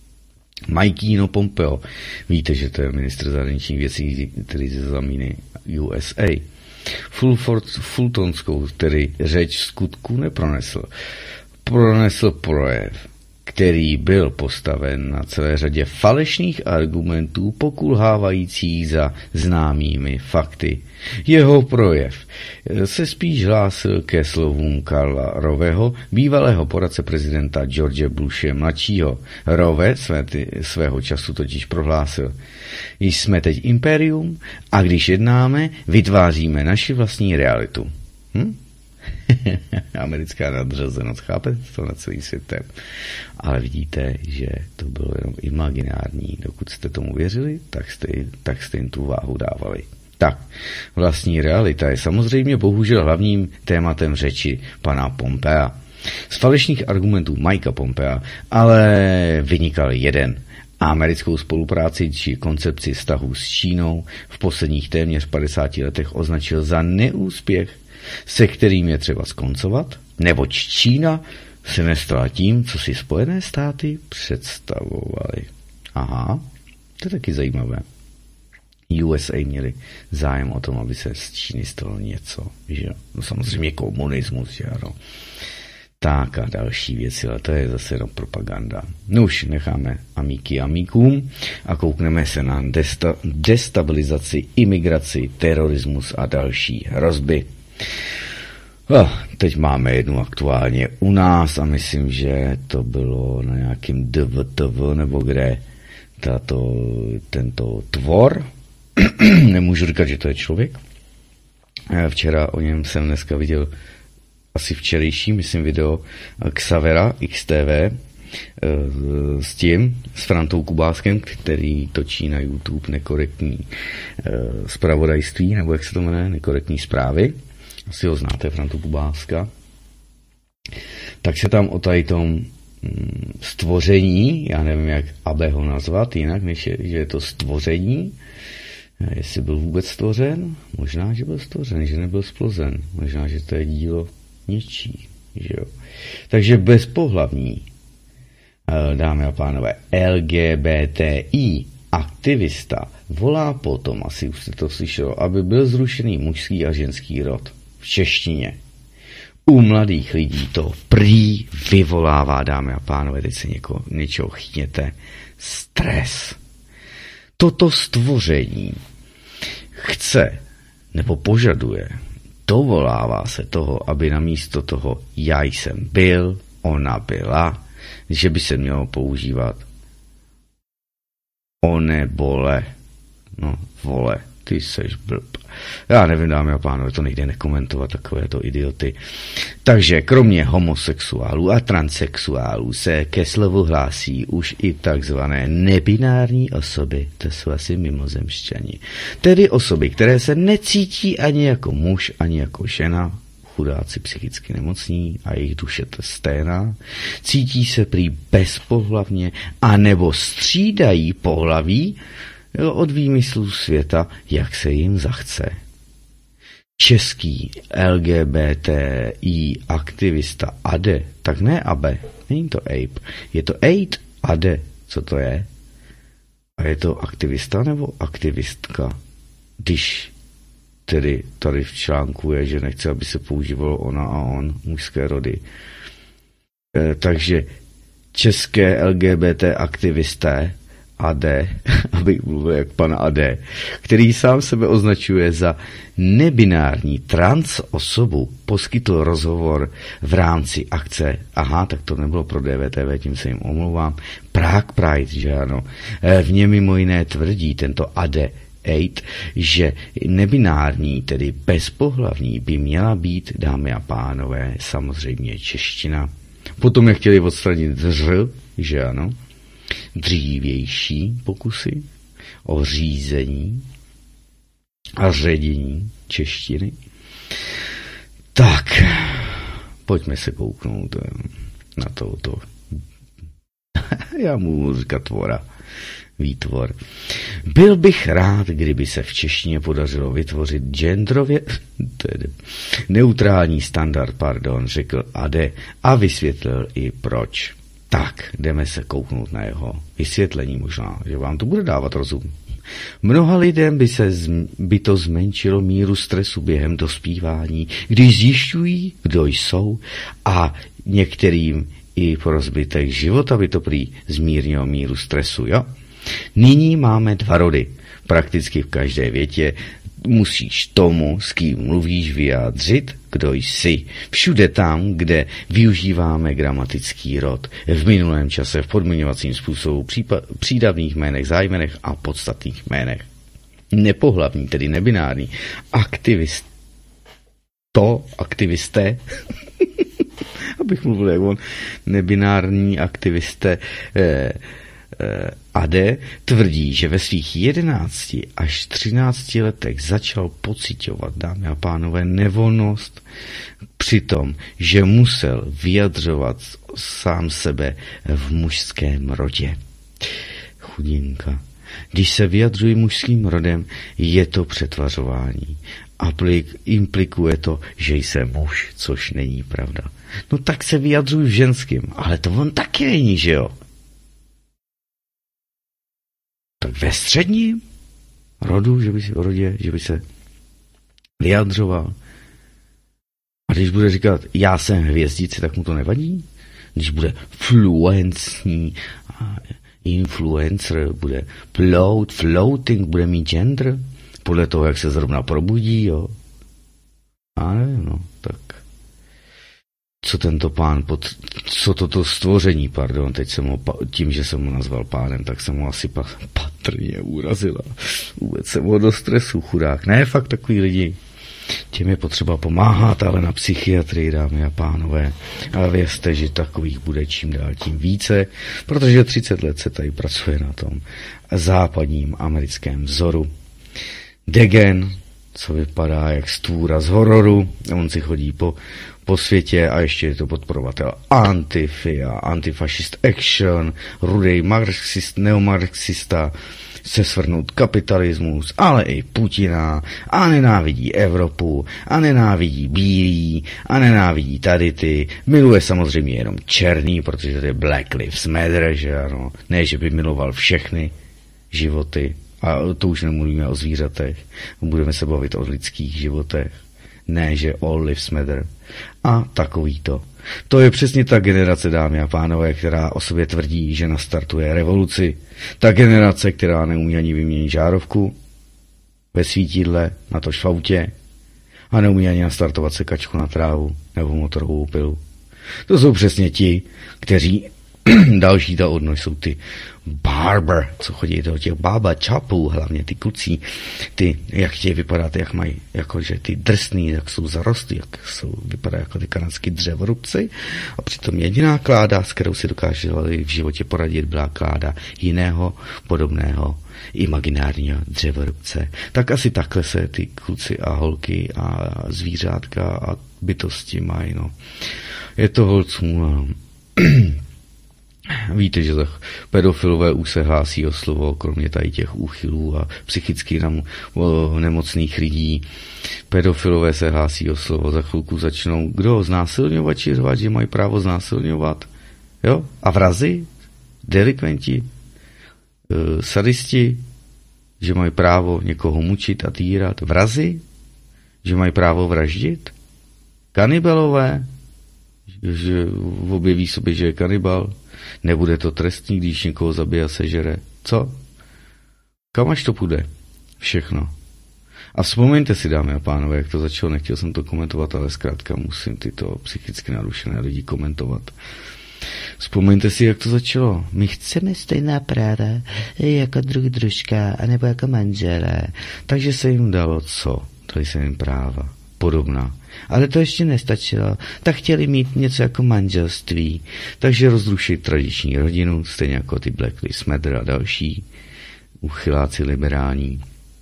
Mikino Pompeo, víte, že to je ministr zahraničních věcí, který ze zamíny U S A, Fulford, Fultonskou, tedy řeč skutku nepronesl. Pronesl projev, který byl postaven na celé řadě falešných argumentů pokulhávajících za známými fakty. Jeho projev se spíš hlásil ke slovům Karla Roveho, bývalého poradce prezidenta George Bushe mladšího. Rove své, svého času totiž prohlásil: jsme teď impérium a když jednáme, vytváříme naši vlastní realitu. Hm? Americká nadřazenost, chápete to na celý světem. Ale vidíte, že to bylo jenom imaginární. Dokud jste tomu věřili, tak jste, tak jste jim tu váhu dávali. Tak, vlastní realita je samozřejmě bohužel hlavním tématem řeči pana Pompea. Z falešných argumentů Mikea Pompea ale vynikal jeden. Americkou spolupráci či koncepci vztahů s Čínou v posledních téměř padesáti letech označil za neúspěch, se kterým je třeba skoncovat, neboť Čína se nestala tím, co si Spojené státy představovaly. Aha, to je taky zajímavé. U S A měli zájem o tom, aby se z Číny stalo něco, že no samozřejmě komunismus, že ano. Tak a další věci, ale to je zase jenom propaganda. No už necháme amíky amíkům a koukneme se na desta- destabilizaci, imigraci, terorismus a další hrozby. Oh, teď máme jednu aktuálně u nás a myslím, že to bylo na nějakým D V T V nebo kde tato, tento tvor, nemůžu říkat, že to je člověk. Včera o něm jsem dneska viděl asi včerejší, myslím, video Xavera X T V s tím, s Frantou Kubáskem, který točí na YouTube nekorektní zpravodajství, nebo jak se to jmenuje, nekorektní zprávy. Asi ho znáte, Frantu Kubáska. Tak se tam o tady tom stvoření, já nevím, jak aby ho nazvat jinak, než je, že je to stvoření, jestli byl vůbec stvořen, možná, že byl stvořen, že nebyl splozen, možná, že to je dílo něčí, že jo. Takže bezpohlavní, dámy a pánové, L G B T I aktivista volá potom, asi už jste to slyšelo, aby byl zrušený mužský a ženský rod v češtině. U mladých lidí to prý vyvolává, dámy a pánové, teď se něko, něčeho chytněte, stres. Toto stvoření chce nebo požaduje, dovolává se toho, aby namísto toho já jsem byl, ona byla, že by se mělo používat onebole. No, vole, ty seš blb. Já nevím, dámy a pánové, to nejde nekomentovat, takovéto idioty. Takže kromě homosexuálů a transsexuálů se ke slovu hlásí už i takzvané nebinární osoby, to jsou asi mimozemšťani. Tedy osoby, které se necítí ani jako muž, ani jako žena, chudáci psychicky nemocní a jejich duše stejná, cítí se prý bezpohlavně anebo střídají pohlaví od výmyslů světa, jak se jim zachce. Český L G B T I aktivista Ade, tak ne Abe, není to Ape, je to Aid Ade, co to je? A je to aktivista nebo aktivistka? Když tedy tady v článku je, že nechce, aby se používalo ona a on, mužské rody. E, takže české L G B T aktivisté Ade, abych mluvil jak pan Ade, který sám sebe označuje za nebinární trans osobu, poskytl rozhovor v rámci akce, aha, tak to nebylo pro D V T V, tím se jim omlouvám, Prague Pride, že ano. V něm mimo jiné tvrdí tento Ade Aid, že nebinární, tedy bezpohlavní, by měla být, dámy a pánové, samozřejmě čeština. Potom je chtěli odstranit dř, že ano, dřívější pokusy o řízení a ředění češtiny. Tak, pojďme se kouknout na tohoto. Já mu říkat tvora. Výtvor. Byl bych rád, kdyby se v češtině podařilo vytvořit genderově tedy neutrální standard, pardon, řekl Ade a vysvětlil i proč. Tak, jdeme se kouknout na jeho vysvětlení, možná, že vám to bude dávat rozum. Mnoha lidem by, se, by to zmenšilo míru stresu během dospívání, když zjišťují, kdo jsou, a některým i po rozbytek života by to prý zmírnilo míru stresu, jo? Nyní máme dva rody. Prakticky v každé větě musíš tomu, s kým mluvíš, vyjádřit, kdo jsi. Všude tam, kde využíváme gramatický rod. V minulém čase v podmiňovacím způsobu, přípa- přídavných jménech, zájmenech a podstatných jménech. Nepohlavní, tedy nebinární. Aktivist. To, aktivisté, abych mluvil jak on, nebinární aktivisté, eh, Ade tvrdí, že ve svých jedenácti až třinácti letech začal pociťovat, dámy a pánové, nevolnost při tom, že musel vyjadřovat sám sebe v mužském rodě. Chudinka. Když se vyjadřuji mužským rodem, je to přetvařování. Aplik, implikuje to, že jsem muž, což není pravda. No tak se vyjadřuji v ženským, ale to on taky není, že jo? Tak ve středním rodu, že by si o rodě, že by se vyjadřoval. A když bude říkat, já jsem hvězdice, tak mu to nevadí? Když bude fluentní influencer, bude float, floating, bude mít gender, podle toho, jak se zrovna probudí, jo. A nevím, no, tak. Co tento pán, pod, co toto stvoření, pardon, teď jsem ho, tím, že jsem ho nazval pánem, tak jsem ho asi pa, patrně urazila. Vůbec jsem ho do stresu, chudák. Ne, fakt takový lidi. Těm je potřeba pomáhat, ale na psychiatrii, dámy a pánové. A věřte, že takových bude čím dál tím více, protože třicet let se tady pracuje na tom západním americkém vzoru. Degen, co vypadá jak stvůra z hororu, on si chodí po, po světě a ještě je to podporovatel Antifia, Antifašist Action, rudej marxist, neomarxista, se svrhnout kapitalismus, ale i Putina, a nenávidí Evropu, a nenávidí bílý, a nenávidí tady ty, miluje samozřejmě jenom černý, protože to je Black Lives Matter, že ano, ne, že by miloval všechny životy, a to už nemluvíme o zvířatech, budeme se bavit o lidských životech, ne, že all lives matter, a takový to. To je přesně ta generace, dámy a pánové, která o sobě tvrdí, že nastartuje revoluci. Ta generace, která neumí ani vyměnit žárovku ve svítidle, na to v autě, a neumí ani nastartovat sekačku na trávu nebo motorovou pilu. To jsou přesně ti, kteří Další ta odnož jsou ty barber, co chodí do těch bába čapů, hlavně ty kluci, ty, jak chtějí vypadat, jak mají, jakože ty drsný, jak jsou zarostlí, jak jsou, vypadají jako ty kanadský dřevorubci, a přitom jediná kláda, s kterou si dokáželi v životě poradit, byla kláda jiného podobného imaginárního dřevorubce. Tak asi takhle se ty kluci a holky a zvířátka a bytosti mají, no. Je to holců, no. Víte, že za pedofilové už se hlásí o slovo, kromě tady těch úchylů a psychicky nemocných lidí. Pedofilové se hlásí o slovo, za chvilku začnou, kdo znásilňovači řvat, že mají právo znásilňovat. Jo? A vrazi, delikventi, sadisti, že mají právo někoho mučit a týrat. Vrazi, že mají právo vraždit. Kanibelové, že objeví sobě, že je kanibal. Nebude to trestný, když někoho zabije a sežere. Co? Kam až to půjde? Všechno. A vzpomeňte si, dámy a pánové, jak to začalo. Nechtěl jsem to komentovat, ale zkrátka musím tyto psychicky narušené lidi komentovat. Vzpomeňte si, jak to začalo. My chceme stejná práva jako druh družka, anebo jako manželé. Takže se jim dalo co? Dali se jim práva. Podobná. Ale to ještě nestačilo. Tak chtěli mít něco jako manželství. Takže rozrušit tradiční rodinu, stejně jako ty Black Lives Matter a další uchyláci liberální.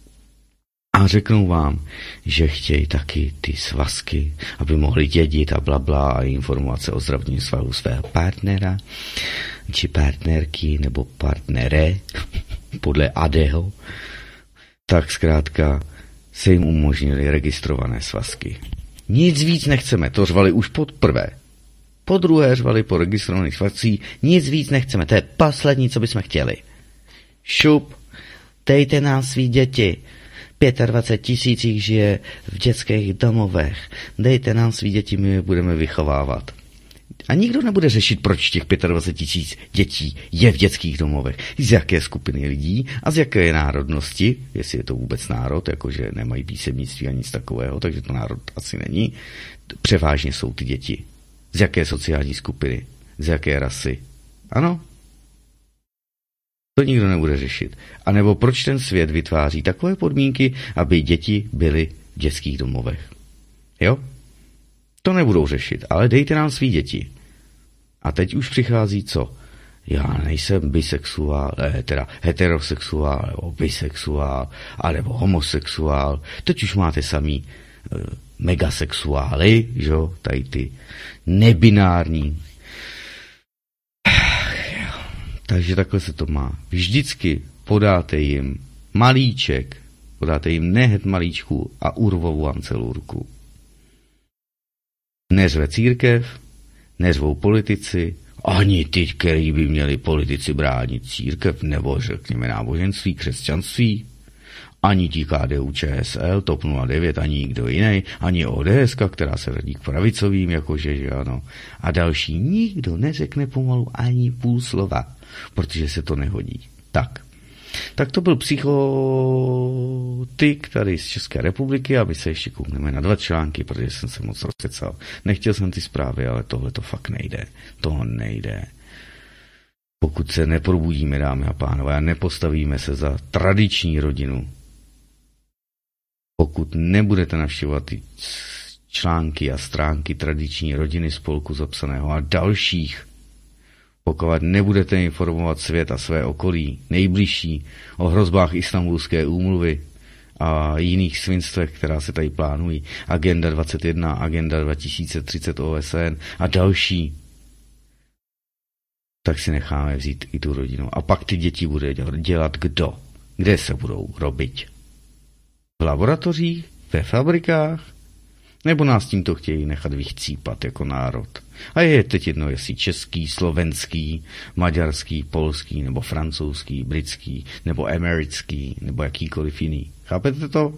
A řeknou vám, že chtějí taky ty svazky, aby mohli dědit a blabla a informovat se o zdravotním stavu svého partnera, či partnerky, nebo partnere, podle Adeho. Tak zkrátka se jim umožnili registrované svazky. Nic víc nechceme, to řvali už pod prvé. Po druhé řvali po registrovaných svazcích, nic víc nechceme, to je poslední, co bychom chtěli. Šup, dejte nám svý děti, dvacet pět tisíc jich žije v dětských domovech, dejte nám svý děti, my je budeme vychovávat. A nikdo nebude řešit, proč těch dvacet pět tisíc dětí je v dětských domovech, z jaké skupiny lidí a z jaké národnosti, jestli je to vůbec národ, jakože nemají písemnictví a nic takového, takže to národ asi není. Převážně jsou ty děti. Z jaké sociální skupiny, z jaké rasy. Ano? To nikdo nebude řešit. A nebo proč ten svět vytváří takové podmínky, aby děti byly v dětských domovech. Jo? To nebudou řešit, ale dejte nám svý děti. A teď už přichází co? Já nejsem bisexuál, eh, teda heterosexuál, nebo bisexuál, alebo homosexuál. Teď už máte samý eh, megasexuály, že jo? Tady ty nebinární. Takže takhle se to má. Vždycky podáte jim malíček, podáte jim nehet malíčku a urvou vám celou ruku. Neřve církev, neřvou politici, ani ty, který by měli politici bránit církev, nebo řekněme náboženství, křesťanství, ani tí K D U Č S L, T O P nula devět, ani nikdo jiný, ani O D S, která se radí k pravicovým, jakože, že ano, a další. Nikdo neřekne pomalu ani půl slova, protože se to nehodí. Tak. Tak to byl psychotik tady z České republiky, aby se ještě koukneme na dva články, protože jsem se moc rozkecal. Nechtěl jsem ty zprávy, ale tohle to fakt nejde. To nejde. Pokud se neprobudíme, dámy a pánové, a nepostavíme se za tradiční rodinu, pokud nebudete navštěvovat ty články a stránky tradiční rodiny spolku zapsaného a dalších, pokud nebudete informovat svět a své okolí, nejbližší, o hrozbách Istanbulské úmluvy a jiných svinstvech, která se tady plánují, Agenda dvacet jedna, Agenda dva tisíce třicet O S N a další, tak si necháme vzít i tu rodinu. A pak ty děti bude dělat kdo? Kde se budou robit? V laboratořích? Ve fabrikách? Nebo nás tímto chtějí nechat vychcípat jako národ? A je teď jedno, jestli český, slovenský, maďarský, polský, nebo francouzský, britský, nebo americký, nebo jakýkoliv jiný. Chápete to?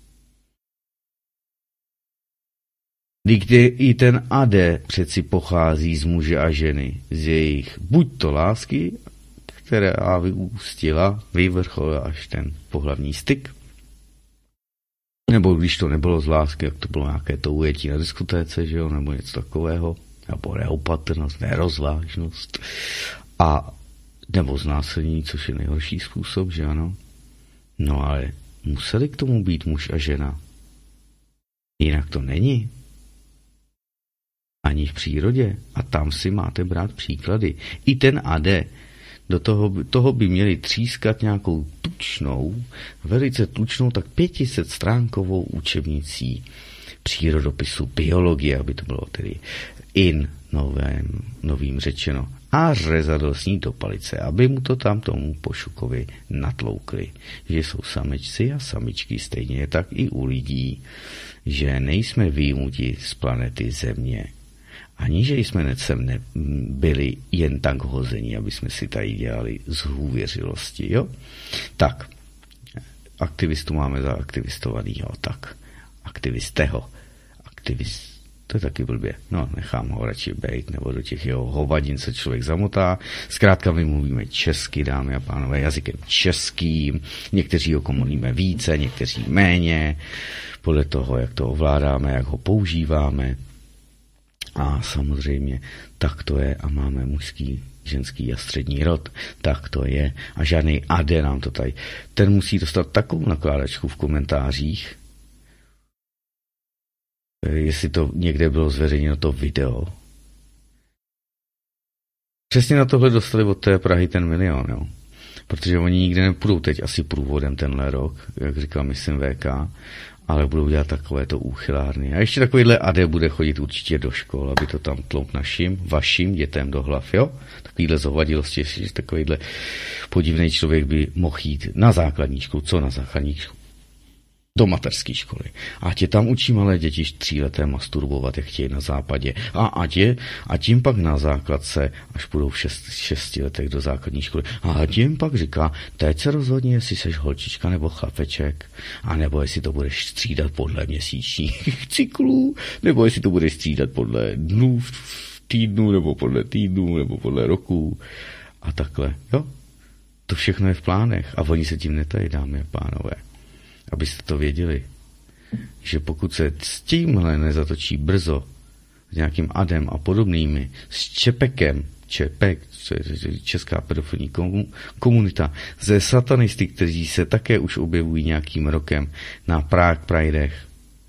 Kdy i ten Ade přeci pochází z muže a ženy, z jejich buď to lásky, která vyústila, vyvrcholila až ten pohlavní styk, nebo když to nebylo z lásky, jak to bylo nějaké to ujetí na diskotéce, že jo, nebo něco takového, nebo neopatrnost, nerozvážnost, a nebo znásilnění, což je nejhorší způsob, že ano? No ale museli k tomu být muž a žena. Jinak to není. Ani v přírodě. A tam si máte brát příklady. I ten A D, do toho, toho by měli třískat nějakou tučnou, velice tučnou, tak pětiset stránkovou učebnicí přírodopisu, biologie, aby to bylo tedy in novém, novým řečeno. A řezadl s ní do palice, aby mu to tam tomu Pošukovi natloukli. Že jsou samečci a samičky, stejně tak i u lidí, že nejsme vyjmuti z planety Země. Ani že jsme sem nebyli jen tak hození, aby jsme si tady dělali z hůvěřilosti, jo? Tak, aktivistu máme za aktivistovanýho, tak, aktivistého, aktivist, to je taky blbě, no, nechám ho radši bejt, nebo do těch jeho hovadin se člověk zamotá. Zkrátka my mluvíme česky, dámy a pánové, jazykem českým, někteří ho komolíme více, někteří méně, podle toho, jak to ovládáme, jak ho používáme. A samozřejmě tak to je a máme mužský, ženský a střední rod. Tak to je a žádný A D nám to tady. Ten musí dostat takovou nakládačku v komentářích, jestli to někde bylo zveřejněno to video. Přesně na tohle dostali od té Prahy ten milion, jo. Protože oni nikde nepůjdou teď asi průvodem tenhle rok, jak říkal myslím V K, ale budou dělat takovéto úchylárny. A ještě takovýhle A D bude chodit určitě do škol, aby to tam tloup našim, vašim dětem do hlav, jo? Takovýhle zohvadilosti, že takovýhle podivný člověk by mohl jít na základní školu. Co na základní školu? Do mateřské školy. A tě tam učí malé děti tříleté masturbovat, jak chtějí na západě. A ať je, a tím pak na základce, až budou v šest, šesti letech do základní školy. A tím pak říká, teď se rozhodni, jestli seš holčička nebo chlapeček, a nebo jestli to budeš střídat podle měsíčních cyklů, nebo jestli to budeš střídat podle dnů v týdnu, nebo podle týdnů, nebo podle roků. A takhle, jo. To všechno je v plánech a oni se tím netají, dámy a pánové. Abyste to věděli, že pokud se s tímhle nezatočí brzo, s nějakým Adem a podobnými, s Čepekem, Čepek, co je česká pedofilní komunita, ze satanisty, kteří se také už objevují nějakým rokem na Prague Pridech,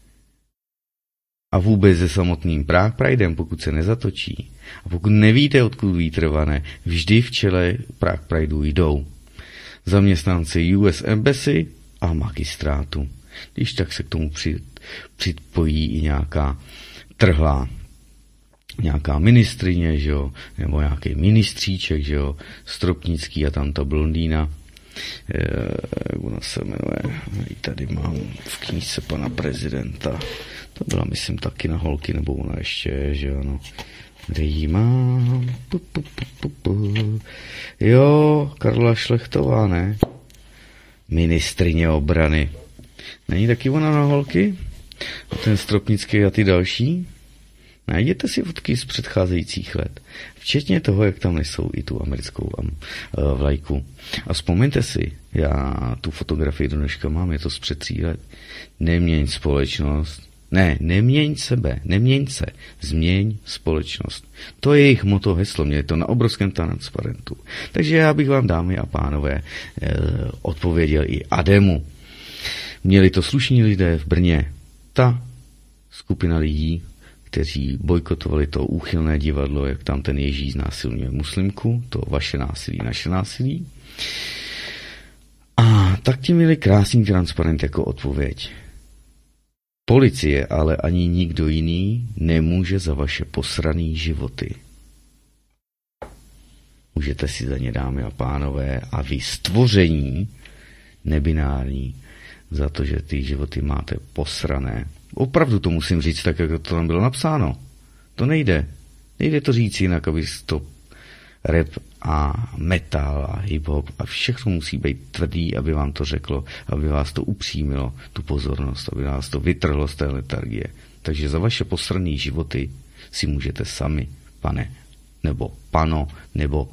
a vůbec se samotným Prague Pridem, pokud se nezatočí, a pokud nevíte, odkud vítr vane, vždy v čele Prague Prideu jdou zaměstnanci U S Embassy a magistrátu. Když tak se k tomu připojí i nějaká trhlá, nějaká ministrině, že jo, nebo nějaký ministříček, že jo, Stropnický a tam ta blondýna, e, jak ona se jmenuje, ji tady mám v knížce pana prezidenta, to byla, myslím, taky na holky, nebo ona ještě, že jo, no. Kde jí mám? Pu, pu, pu, pu, pu. Jo, Karla Šlechtová, ne? Ministryně obrany. Není taky ona na holky? A ten Stropnický a ty další? Najděte si fotky z předcházejících let. Včetně toho, jak tam nesou i tu americkou um, uh, vlajku. A vzpomeňte si, já tu fotografii do dneška mám, je to z před tří let. Neměň společnost. Ne, neměň sebe, neměň se, změň společnost. To je jejich motto, heslo, měli to na obrovském transparentu. Takže já bych vám, dámy a pánové, eh, odpověděl i Ademu. Měli to slušní lidé v Brně. Ta skupina lidí, kteří bojkotovali to úchylné divadlo, jak tam ten Ježíš znásilňuje muslimku, to vaše násilí, naše násilí. A tak ti měli krásný transparent jako odpověď. Policie, ale ani nikdo jiný nemůže za vaše posraný životy. Můžete si za ně, dámy a pánové, a vy stvoření nebinární, za to, že ty životy máte posrané. Opravdu to musím říct tak, jak to tam bylo napsáno. To nejde. Nejde to říct jinak, aby to rap a metal a hip-hop a všechno musí být tvrdý, aby vám to řeklo, aby vás to upřímilo, tu pozornost, aby vás to vytrhlo z té letargie. Takže za vaše posrané životy si můžete sami, pane, nebo pano, nebo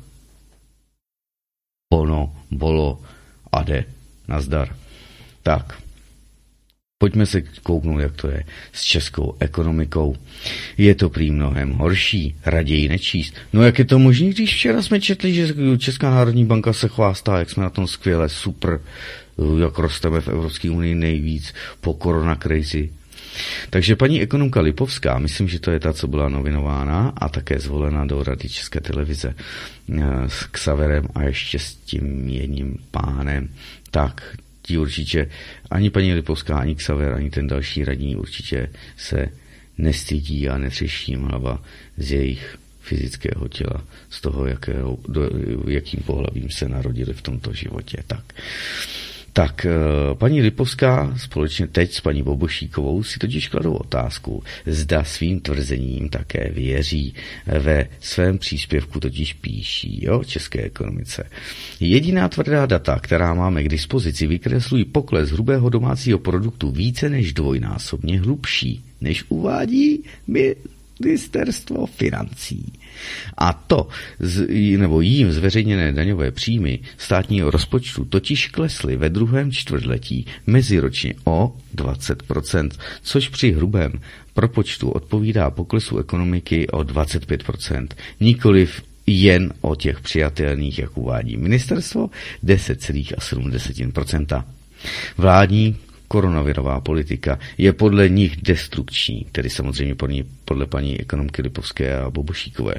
ono, bolo, ade, nazdar. Tak. Pojďme se kouknout, jak to je s českou ekonomikou. Je to prý mnohem horší, raději nečíst. No jak je to možné, když včera jsme četli, že Česká národní banka se chvástá, jak jsme na tom skvěle, super, jak rosteme v Evropské unii nejvíc po koronakrizi. Takže paní ekonomka Lipovská, myslím, že to je ta, co byla nominována a také zvolena do Rady České televize s Xaverem a ještě s tím jedním pánem, tak ti určitě, ani paní Lipovská, ani Xaver, ani ten další radní určitě se nestydí a netřeší hlava z jejich fyzického těla, z toho, jakého, do, jakým pohlavím se narodili v tomto životě. Tak. Tak paní Lipovská společně teď s paní Bobošíkovou si totiž kladou otázku, zda svým tvrzením také věří. Ve svém příspěvku totiž píší o české ekonomice. Jediná tvrdá data, která máme k dispozici, vykreslují pokles hrubého domácího produktu více než dvojnásobně hlubší, než uvádí Ministerstvo financí. A to, nebo jím zveřejněné daňové příjmy státního rozpočtu totiž klesly ve druhém čtvrtletí meziročně o dvacet procent, což při hrubém propočtu odpovídá poklesu ekonomiky o dvacet pět procent, nikoliv jen o těch přijatelných, jak uvádí ministerstvo, deset celá sedm procenta. Vládní koronavirová politika je podle nich destrukční, tedy samozřejmě podle paní ekonomky Lipovské a Bobošíkové.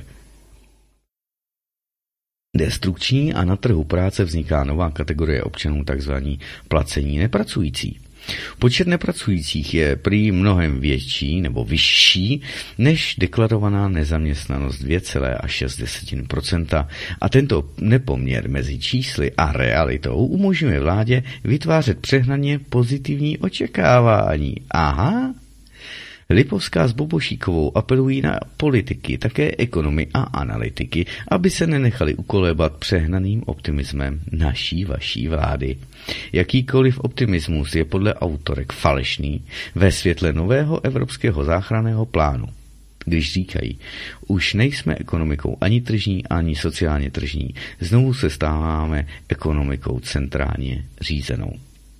Destrukční a na trhu práce vzniká nová kategorie občanů, takzvaní placení nepracující. Počet nepracujících je prý mnohem větší nebo vyšší než deklarovaná nezaměstnanost dvě celá šest procenta a tento nepoměr mezi čísly a realitou umožňuje vládě vytvářet přehnaně pozitivní očekávání. Aha! Lipovská s Bobošíkovou apelují na politiky, také ekonomy a analytiky, aby se nenechali ukolébat přehnaným optimismem naší vaší vlády. Jakýkoliv optimismus je podle autorek falešný ve světle nového evropského záchranného plánu. Když říkají, už nejsme ekonomikou ani tržní, ani sociálně tržní, znovu se stáváme ekonomikou centrálně řízenou.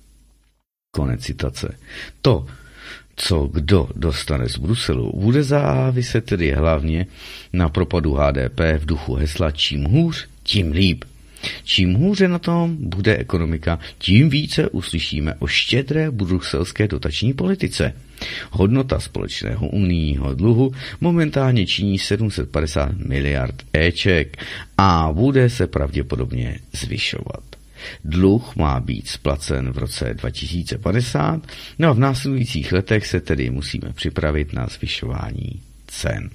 Konec citace. To, co kdo dostane z Bruselu, bude záviset tedy hlavně na propadu H D P v duchu hesla čím hůř, tím líp. Čím hůře na tom bude ekonomika, tím více uslyšíme o štědré bruselské dotační politice. Hodnota společného unijního dluhu momentálně činí sedm set padesát miliard éček a bude se pravděpodobně zvyšovat. Dluh má být splacen v roce dva tisíce padesát, no a v následujících letech se tedy musíme připravit na zvyšování cen.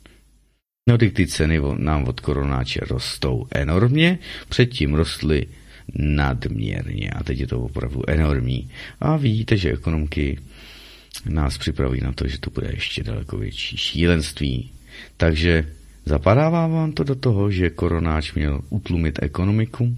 No, ty ceny nám od koronáče rostou enormně, předtím rostly nadměrně a teď je to opravdu enormní. A vidíte, že ekonomky nás připraví na to, že to bude ještě daleko větší šílenství. Takže zapadává vám to do toho, že koronáč měl utlumit ekonomiku,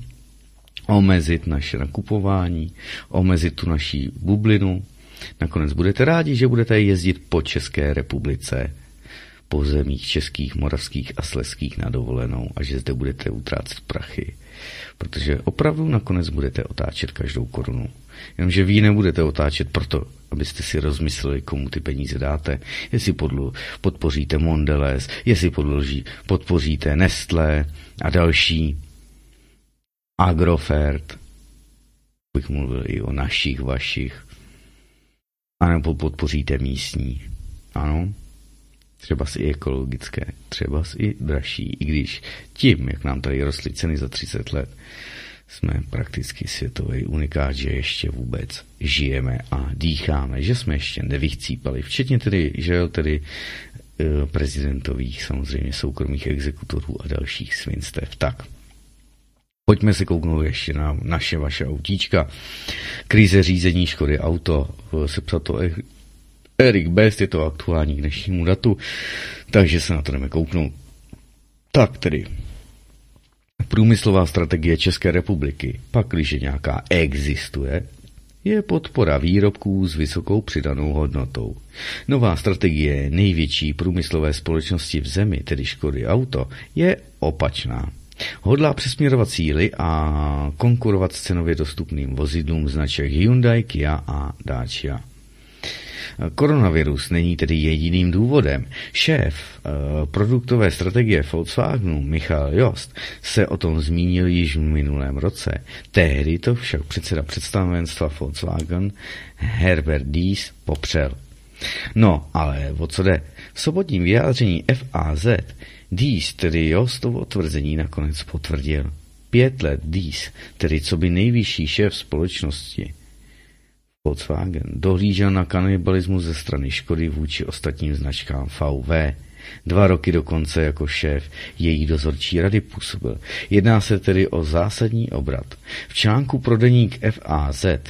omezit naše nakupování, omezit tu naší bublinu. Nakonec budete rádi, že budete jezdit po České republice, po zemích českých, moravských a slezských na dovolenou a že zde budete utrácet prachy. Protože opravdu nakonec budete otáčet každou korunu. Jenomže vy nebudete otáčet proto, abyste si rozmysleli, komu ty peníze dáte. Jestli podlu, podpoříte Mondelez, jestli podloží, podpoříte Nestlé a další, Agrofert, bych mluvil i o našich, vašich, anebo podpoříte místní. Ano, třeba i ekologické, třeba i dražší, i když tím, jak nám tady rostly ceny za třicet let, jsme prakticky světový unikát, že ještě vůbec žijeme a dýcháme, že jsme ještě nevychcípali, včetně tedy, že jo, tedy e, prezidentových, samozřejmě soukromých exekutorů a dalších svinstev. Tak, pojďme se kouknout ještě na naše vaše autíčka. Krize řízení škody auto, sepsal to Erik Best, je to aktuální k dnešnímu datu, takže se na to jdeme kouknout. Tak tedy, průmyslová strategie České republiky, pakliže nějaká existuje, je podpora výrobků s vysokou přidanou hodnotou. Nová strategie největší průmyslové společnosti v zemi, tedy Škody Auto, je opačná. Hodlá přesměrovat síly a konkurovat s cenově dostupným vozidlům značek Hyundai, Kia a Dacia. Koronavirus není tedy jediným důvodem. Šéf eh, produktové strategie Volkswagenu Michal Jost se o tom zmínil již v minulém roce. Tehdy to však předseda představenstva Volkswagen Herbert Diess popřel. No, ale o co jde? V sobotním vyjádření F A Z Diess, tedy Jostovo tvrzení, nakonec potvrdil. Pět let Diess, tedy co by nejvyšší šéf společnosti Volkswagen, dohlížel na kanibalismus ze strany Škody vůči ostatním značkám V W. Dva roky dokonce jako šéf její dozorčí rady působil. Jedná se tedy o zásadní obrat. V článku pro deník F A Z e,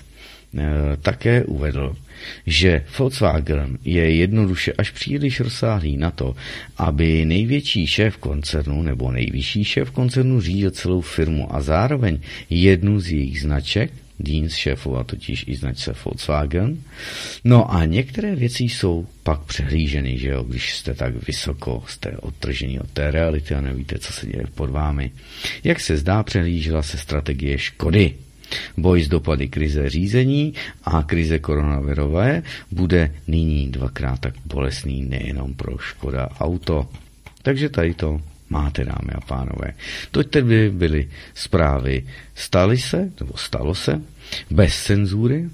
také uvedl, že Volkswagen je jednoduše až příliš rozsáhlý na to, aby největší šéf koncernu nebo nejvyšší šéf koncernu řídil celou firmu a zároveň jednu z jejich značek, Diess šéfoval totiž i značce Volkswagen. No a některé věci jsou pak přehlíženy, že jo, když jste tak vysoko, jste odtržení od té reality a nevíte, co se děje pod vámi. Jak se zdá, přehlížela se strategie Škody. Boj s dopady krize řízení a krize koronavirové bude nyní dvakrát tak bolestný nejenom pro Škoda Auto. Takže tady to máte, dámy a pánové. To tedy byly zprávy staly se, nebo stalo se, bez cenzury,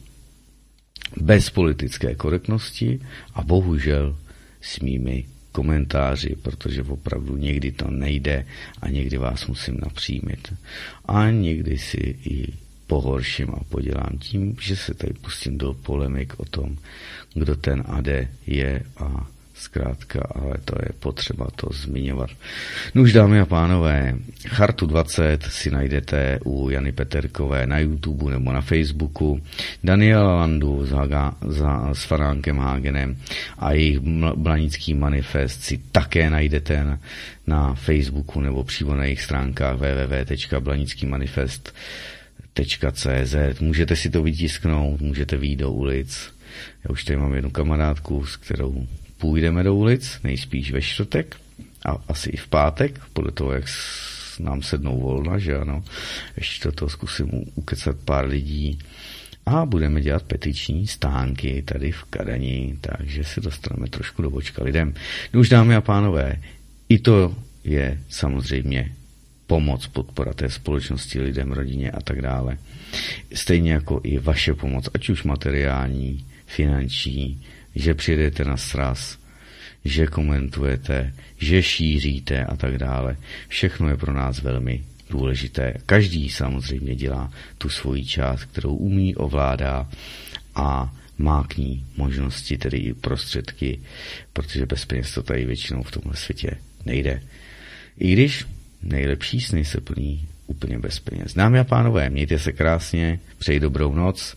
bez politické korektnosti a bohužel s mými komentáři, protože opravdu někdy to nejde a někdy vás musím napřímit. A někdy si i pohorším a podělám tím, že se tady pustím do polemik o tom, kdo ten A D je a zkrátka, ale to je potřeba to zmiňovat. No už, dámy a pánové, Chartu dvacet si najdete u Jany Peterkové na YouTube nebo na Facebooku, Daniela Landu s, Haga, za, s Frankem Hagenem a jejich blanický manifest si také najdete na, na Facebooku nebo přímo na jejich stránkách w w w tečka blanický manifest tečka c z. Můžete si to vytisknout, můžete vyjít do ulic. Já už tady mám jednu kamarádku, s kterou půjdeme do ulic, nejspíš ve čtvrtek a asi i v pátek, podle toho, jak nám sednou volna, že ano. Ještě do toho zkusím ukecat pár lidí a budeme dělat petiční stánky tady v Kadani, takže se dostaneme trošku do bočka lidem. No už, dámy a pánové, i to je samozřejmě pomoc, podpora té společnosti, lidem, rodině a tak dále. Stejně jako i vaše pomoc, ať už materiální, finanční, že přijedete na sraz, že komentujete, že šíříte a tak dále. Všechno je pro nás velmi důležité. Každý samozřejmě dělá tu svoji část, kterou umí, ovládá a má k ní možnosti, tedy i prostředky, protože bez peněz to tady většinou v tomhle světě nejde. I když nejlepší sny se plní úplně bez peněz. Dámy a pánové, mějte se krásně, přeji dobrou noc.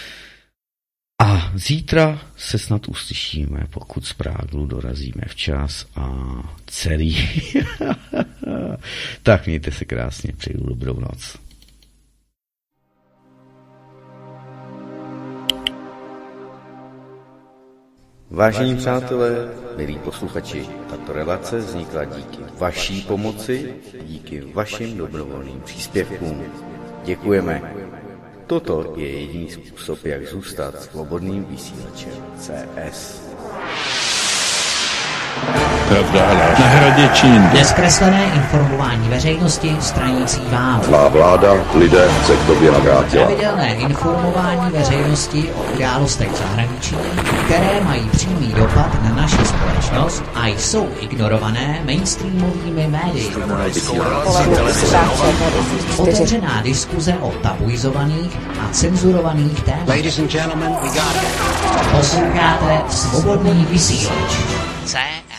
A zítra se snad uslyšíme, pokud z Práglu dorazíme včas a celý. Tak mějte se krásně, přeju dobrou noc. Vážení přátelé, milí posluchači, tato relace vznikla díky vaší pomoci, díky vašim dobrovolným příspěvkům. Děkujeme. Toto je jediný způsob, jak zůstat svobodným vysílačem C S. Pravda na hradě Čín. Nezkreslené informování veřejnosti stranící vám. Má vláda lidé se k tobě navrátila. Pravidelné informování veřejnosti o událostech v zahraničí, které mají přímý dopad na naši společnost a jsou ignorované mainstreamovými médii. Otevřená diskuze o tabuizovaných a cenzurovaných tématech. Posloucháte svobodný vysílač C